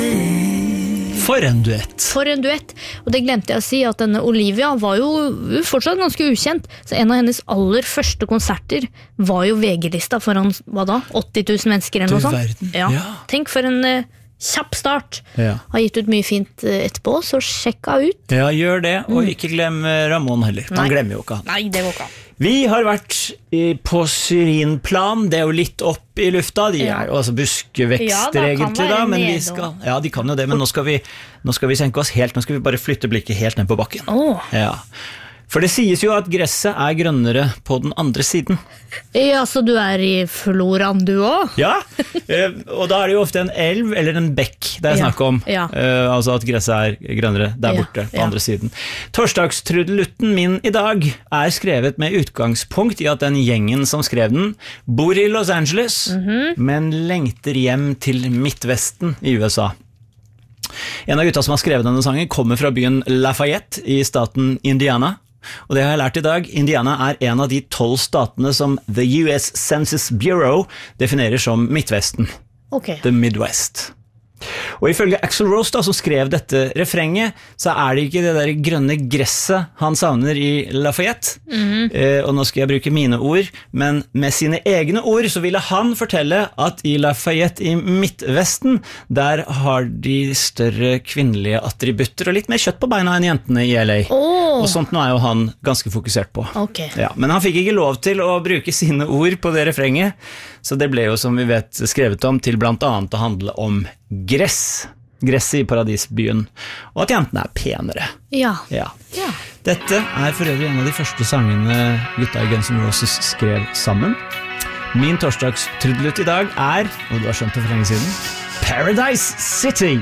dig. For en duett. For en duett, og det glemte jeg å si at denne Olivia var jo fortsatt ganske ukjent, så en av hennes aller første konserter var jo V G-lista foran, hva da, åtti tusen mennesker eller noe Du sånt. verden, Ja. ja. Tenk for en uh, kjapp start. Ja. Har gitt ut mye fint uh, etterpå, så sjekka ut. Ja, gjør det, og ikke glem Ramon heller. Man Nei. glemmer jo ikke han. Nei, det går ikke an. Vi har vært i, på syrinplan, det er jo litt opp i lufta, de Ja. er jo altså buskevekster Ja, da kan egentlig være da, men vi nede skal, også. ja, de kan jo det, men nå skal vi, nå skal vi senke oss helt, nå skal vi bare flytte blikket helt ned på bakken. Åh. Ja. For det sies jo at gresset er grønnere på den andre siden. Ja, så du er i floraen du også? Ja, eh, og da er det jo ofte en elv eller en bekk det er Ja, snakk om, ja. eh, altså at gresset er grønnere der Ja, borte på ja. andre siden. Torsdagstrudelutten min i dag er skrevet med utgangspunkt i at den gjengen som skrev den bor i Los Angeles, Mhm. men lengter hjem til Midtvesten i U S A. En av gutta som har skrevet denne sangen kommer fra byen Lafayette i staten Indiana. Og det har jeg lært i dag, Indiana er en av de tolv statene som The U S Census Bureau definerer som Midtvesten, Ok. The Midwest. Og ifølge Axl Rose da, som skrev dette refrenget, så er det ikke det der grønne gresset han savner i Lafayette. Mhm. eh, og nå skal jeg bruke mine ord, men med sine egne ord så ville han fortelle at i Lafayette i Midtvesten, der har de større kvinnelige attributter og litt mer kjøtt på beina enn jentene i L A. Åh. Og sånt nå er jo han ganske fokusert på. Ok. Ja, men han fikk ikke lov til å bruke sine ord på det refrenget, så det ble jo, som vi vet, skrevet om til blant annet å handle om gress. Gresset i paradisbyen, og at jentene er penere. Ja. Ja. Ja. Dette er for øvrig en av de første sangene gutta i Guns N' Roses skrev sammen. Min torsdagstrudelutt i dag er, og du har skjønt det for lenge siden, Paradise City.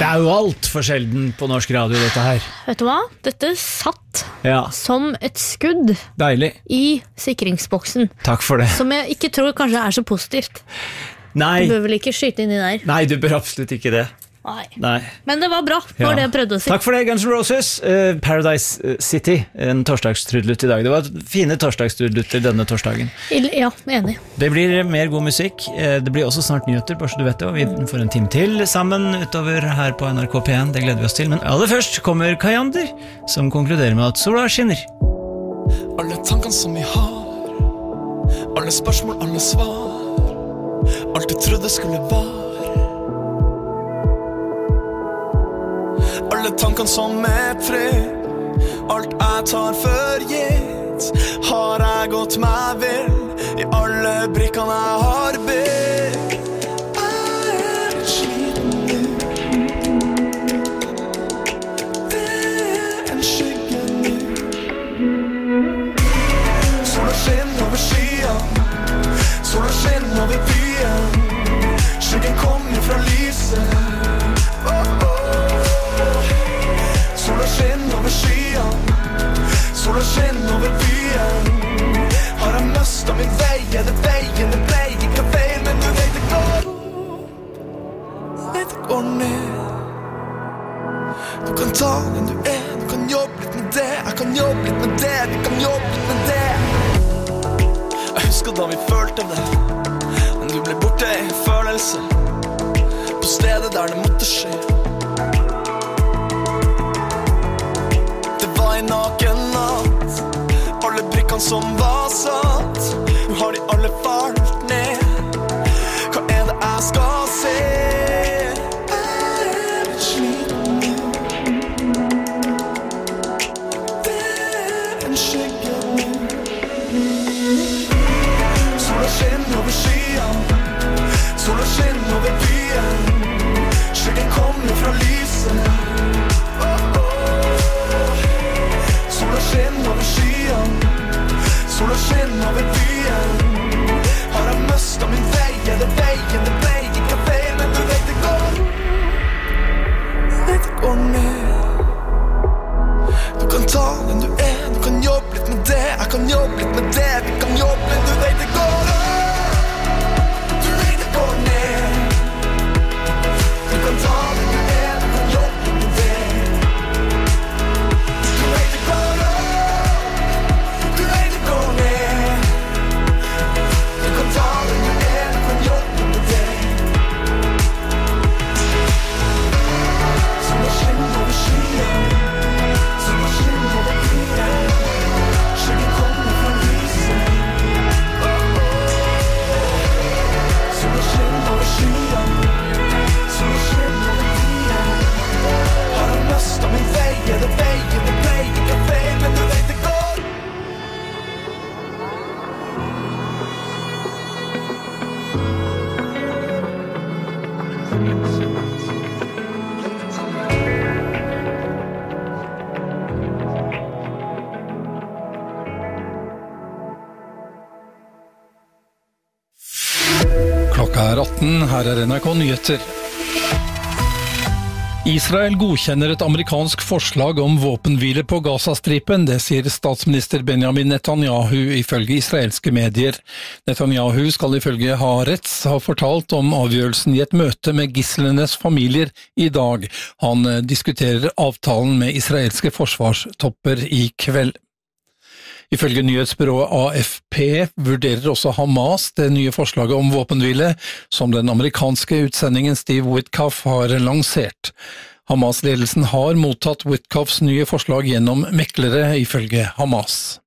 Det er jo alt for sjelden på norsk radio, dette her. Vet du hva? Dette satt Ja. som et skudd Deilig. i sikringsboksen. Takk for det. Som jeg ikke tror kanskje er så positivt. Nei. Du bør vel ikke skyte inn i der. Nei, du bør absolutt ikke det. Nei. Nei. Men det var bra, det var Ja. det jeg prøvde å si. Takk for det, Guns N' Roses. Uh, Paradise City, en torsdagstrudlut i dag. Det var fine torsdagstrudlutter denne torsdagen. Il- Ja, enig. Det blir mer god musikk. Eh, Det blir også snart nyheter, bare så du vet det. Og vi får en time til sammen utover her på N R K P en. Det gleder vi oss til. Men aller først kommer Kajander, som konkluderer med at sola skinner. Alle tankene som vi har, alle spørsmål, alle svar, alt jeg trodde skulle være. Alle tankene som er trygg, alt jeg tar for gitt, har jeg gått meg vill i alle brikkene jeg har bygd. Jeg er litt sliten nå. Det er en skygge nå. Sola skinner over skyen, sola skinner over byen, skyggen kommer fra lyset. Oh, oh. Sola skinner over skyen, sola skinner over byen. Har jeg mistet min vei, er det veien, det ble ikke feil, men du vet det går, vet det går ned. Du kan ta den du er, du kan jobbe litt med det, jeg kan jobbe litt med det, vi kan jobbe litt med det. Jeg husker da vi følte det, men du ble borte i følelse, på stedet der det måtte skje. Det var en naken natt, alle brikkene som var satt, nå har de alle falt ned. Hva er det jeg skal se? Jeg er litt sliten nå. Det er en skygge nå. Sola skinner over skyen, sola skinner over byen, skyggen kommer fra lyset. Sola skinner over skyen, sola skinner over byen. Har jeg mistet min vei, er det veien, det ble ikke feil, men du vet det går, vet det går ned. Du kan ta den du er, du kan jobbe litt med det, jeg kan jobbe litt med det, vi kan jobbe, men du vet det går opp, du vet det går ned. Du kan ta den du er, du kan jobbe litt med det. Du vet det går opp, du vet det går ned. Du kan ta den du er, du kan jobbe med det. Sola skinner over skyen, sola skinner over byen, skyggen kommer fra lyset. Sola skinner over skyen, sola skinner over byen. Har jeg mistet min vei, er det veien, det ble ikke feil, men du vet det går. Klokka er atten, her er N R K Nyheter. Israel godkjenner et amerikansk forslag om våpenhvile på Gazastripen, det sier statsminister Benjamin Netanyahu ifølge israelske medier. Netanyahu skal ifølge Haaretz ha fortalt om avgjørelsen i et møte med gislenes familier i dag. Han diskuterer avtalen med israelske forsvarstopper i kveld. Ifølge nyhetsbyrået A F P vurderer også Hamas det nye forslaget om våpenhvile, som den amerikanske utsendingen Steve Witkoff har lansert. Hamas-ledelsen har mottatt Witkoffs nye forslag gjennom meklere, ifølge Hamas.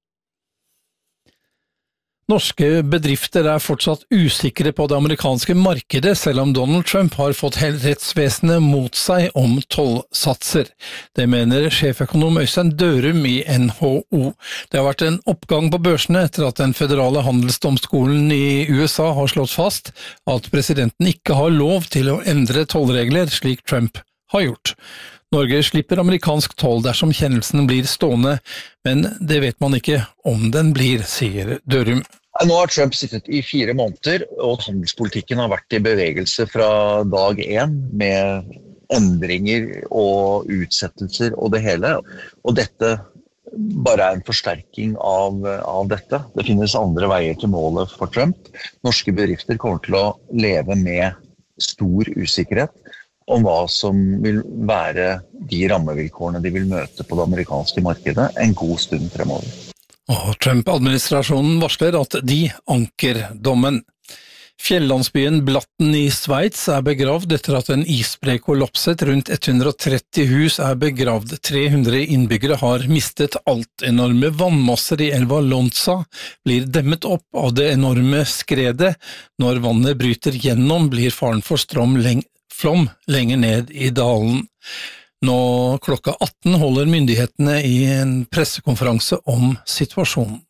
Norske bedrifter er fortsatt usikre på det amerikanske markedet, selv om Donald Trump har fått rettsvesenet mot seg om tollsatser. Det mener sjeføkonom Øystein Dørum i N H O. Det har vært en oppgang på børsene etter at den føderale handelsdomstolen i U S A har slått fast at presidenten ikke har lov til å endre tollregler, slik Trump har gjort. Norge slipper amerikansk toll dersom kjennelsen blir stående, men det vet man ikke om den blir, sier Dørum. Nå har Trump sittet i fire måneder, og handelspolitikken har vært i bevegelse fra dag én med endringer og utsettelser og det hele. Og dette bare er en forsterking av, av dette. Det finnes andre veier til målet for Trump. Norske bedrifter kommer til å leve med stor usikkerhet om hva som vil være de rammevilkårene de vil møte på det amerikanske markedet en god stund fremover. Og Trump-administrasjonen varsler at de anker dommen. Fjellandsbyen Blatten i Sveits er begravd etter at en isbre kollapset. Rundt hundre og tretti hus er begravd. tre hundre innbyggere har mistet alt. Enorme vannmasser i elva Lonza blir demmet opp av det enorme skredet. Når vannet bryter gjennom, blir faren for strøm leng- flom lenger ned i dalen. Nå klokka atten holder myndighetene i en pressekonferanse om situasjonen.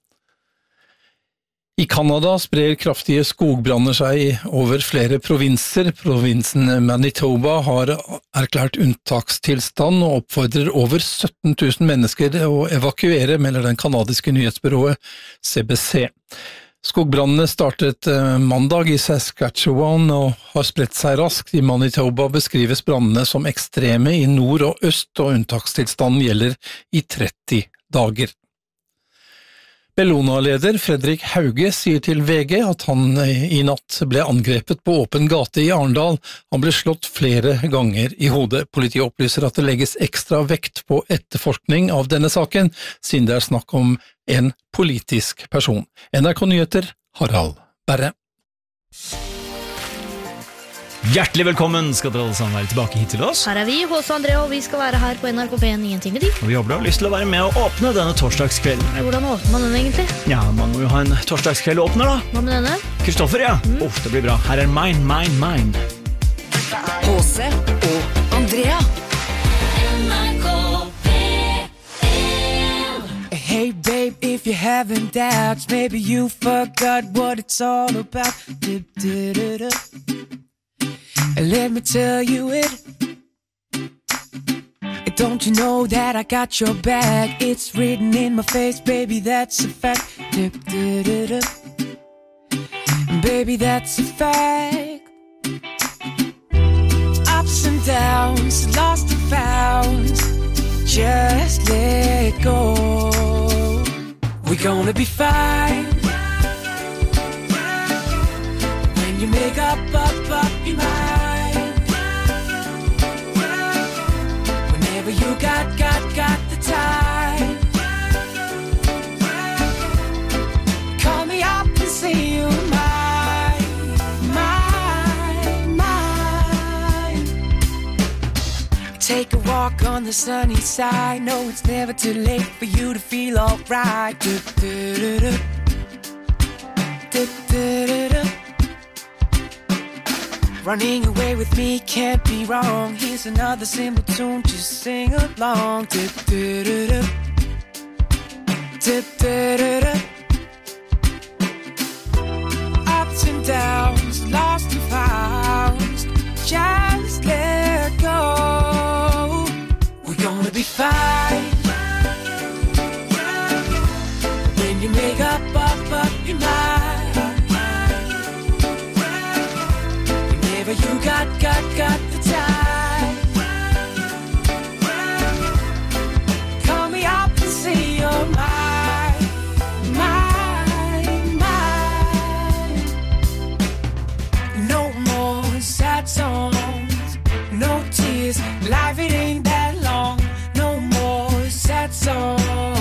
I Kanada sprer kraftige skogbranner seg over flere provinser. Provinsen Manitoba har erklært unntakstilstand og oppfordrer over sytten tusen mennesker å evakuere, melder den kanadiske nyhetsbyrået C B C. Skogbrannene startet mandag i Saskatchewan og har spredt seg raskt. I Manitoba beskrives brannene som ekstreme i nord og øst, og unntakstilstanden gjelder i tretti dager. Bellona-leder Fredrik Hauge sier til V G at han i natt ble angrepet på åpen gate i Arendal. Han ble slått flere ganger i hodet. Politiet opplyser at det legges ekstra vekt på etterforskning av denne saken, siden det er snakk om en politisk person. N R K Nyheter, Harald Berre. Hjertelig velkommen skal dere alle sammen være tilbake hit til oss. Her er vi, Håse og Andrea, og vi skal være her på N R K P en time til. Og vi håper du har lyst til å være med og åpne denne torsdagskvelden. Hvordan åpner man den egentlig? Ja, man må jo ha en torsdagskveld åpner da. Hva med denne? Kristoffer, ja. Mm. Uff, det blir bra. Her er Mine, Mine, Mine. Håse og Andrea. N R K P en. Hey babe, if you're having doubts, maybe you forgot what it's all about. Dip, dip, dip, dip. Let me tell you it. Don't you know that I got your back? It's written in my face, baby, that's a fact. Dip, dip, dip, dip. Baby, that's a fact. Ups and downs, lost and found. Just let go. We're gonna be fine. When you make up, up, up your mind. You got, got, got the time. Call me up and say you're mine, mine, mine. Take a walk on the sunny side. No, it's never too late for you to feel alright. Do, do, do, do. Do, do, do, do. Running away with me can't be wrong. Here's another simple tune, just sing along. Dip, dip, dip, dip. Dip, dip, dip, dip. Ups and downs, lost and found. Just let go. We're gonna be fine. When you make up, up, up your mind. You got, got, got the time. Call me up and say you're mine, mine, mine. No more sad songs, no tears. Life, it ain't that long. No more sad songs.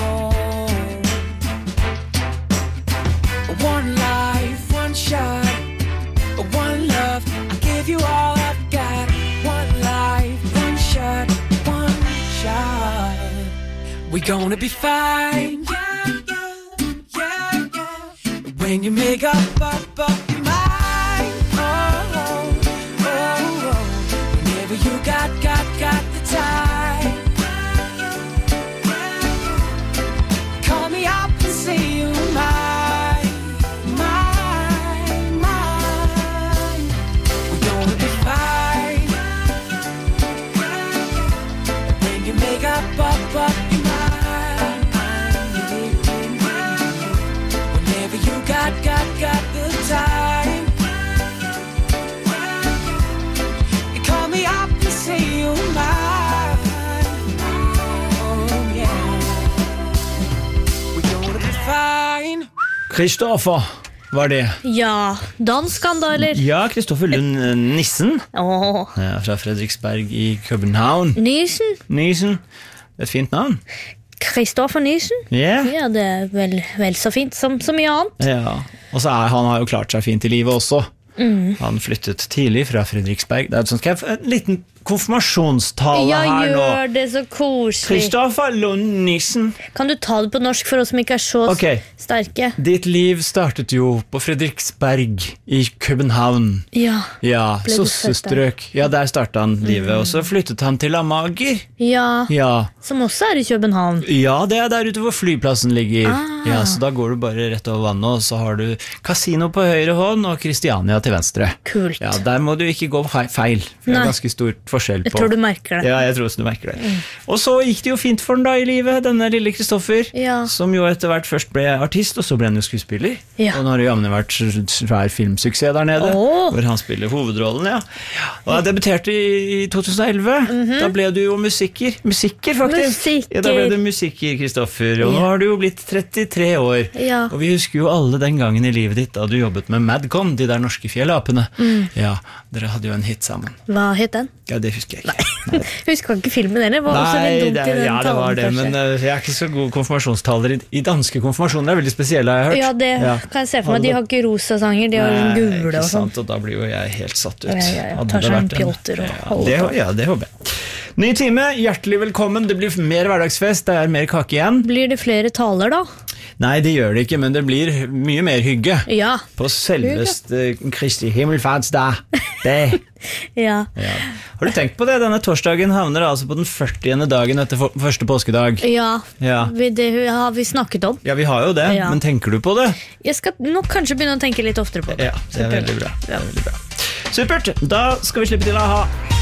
One life, one shot, one love. Give you all I've got. One life, one shot, one shot. We're gonna be fine. Yeah, yeah, yeah, yeah. When you make up, up, up your mind. Oh, oh, oh, oh. Whenever you got, got, got the time. Call me up and say you're mine. Up, up, up your mind. Whenever you got, got, got the time. Kristoffer var det. Ja, dansk han da, eller? Ja, Kristoffer Lund eh, Nissen. Åh, Ja, fra Fredriksberg i København. Nissen? Nissen. Et fint navn. Kristoffer Nissen? Ja. Ja, det er vel, vel så fint som så mye annet. Ja. Og så er han har jo klart seg fint i livet også. Mm. Han flyttet tidlig fra Fredriksberg. Det er sånn, skal jeg få en liten konfirmasjonstale Ja, her nå? gjør det så koselig. Kristoffer Lund Nissen. Kan du ta det på norsk for oss som ikke er så Ok. sterke? Ditt liv startet jo på Fredriksberg i København. Ja. Ja, Ble du født sossestrøk. Ja, der startet han livet, og så flyttet han til Amager. Ja, Ja. som også er i København. Ja, det er der ute hvor flyplassen ligger. Ah. Ja, så da går du bare rett over vannet, og så har du Casino på høyre hånd og Kristiania til venstre. Kult. Ja, der må du ikke gå fe- feil, for det Nei. er ganske stor forskjell på. Jeg tror du merker det. Ja, jeg tror også du merker det. Og så gikk det jo fint for den da i livet, denne lille Kristoffer, Ja. som jo etter hvert først ble artist, og så ble han jo skuespiller. Ja. Og nå har det jo jammen vært svær filmsuksess der nede, Åh. hvor han spiller hovedrollen, ja. Og han debuterte i, i to tusen og elleve, da ble du jo musikker, musikker faktisk. Musikker. Ja, da ble du musikker, Kristoffer, og nå Ja. har du jo blitt trettitre år. Ja. Og vi husker jo alle den gangen i livet ditt da du jobbet med Madcon, de der norske fjellapene. Mm. Ja, dere hadde jo en hit sammen. Hva het den? Ja, det husker jeg ikke. Husker ikke filmen heller. Var også Nei, litt dumt det, i den ja, det var talen, det, kanskje. men uh, jeg er ikke så god konfirmasjonstaler i, i danske konfirmasjoner, det er veldig spesielle, har jeg hørt. Ja, det kan jeg se for meg. De har ikke rosa sanger, de har Nei, gule ikke og sånn. sant, og da blir jo jeg helt satt ut. Ja, ja, ja. Hadde Tar det seg en vært pjolter og ja, holder det, på. ja, det håper jeg. Ny time, hjertelig velkommen, det blir mer hverdagsfest, det er mer kake igjen. Blir det flere taler da? Nei, det gjør det ikke, men det blir mye mer hygge. Ja. På selveste Kristi himmelfartsdag. Det. Ja. Ja. Har du tenkt på det? Denne torsdagen havner altså på den førtiende dagen etter for- første påskedag. Ja, Ja. vi- det har vi snakket om. Ja, vi har jo det, Ja. men tenker du på det? Jeg skal nok kanskje begynne å tenke litt oftere på det. Ja, det er veldig bra. Det er veldig bra. Supert, da skal vi slippe til å ha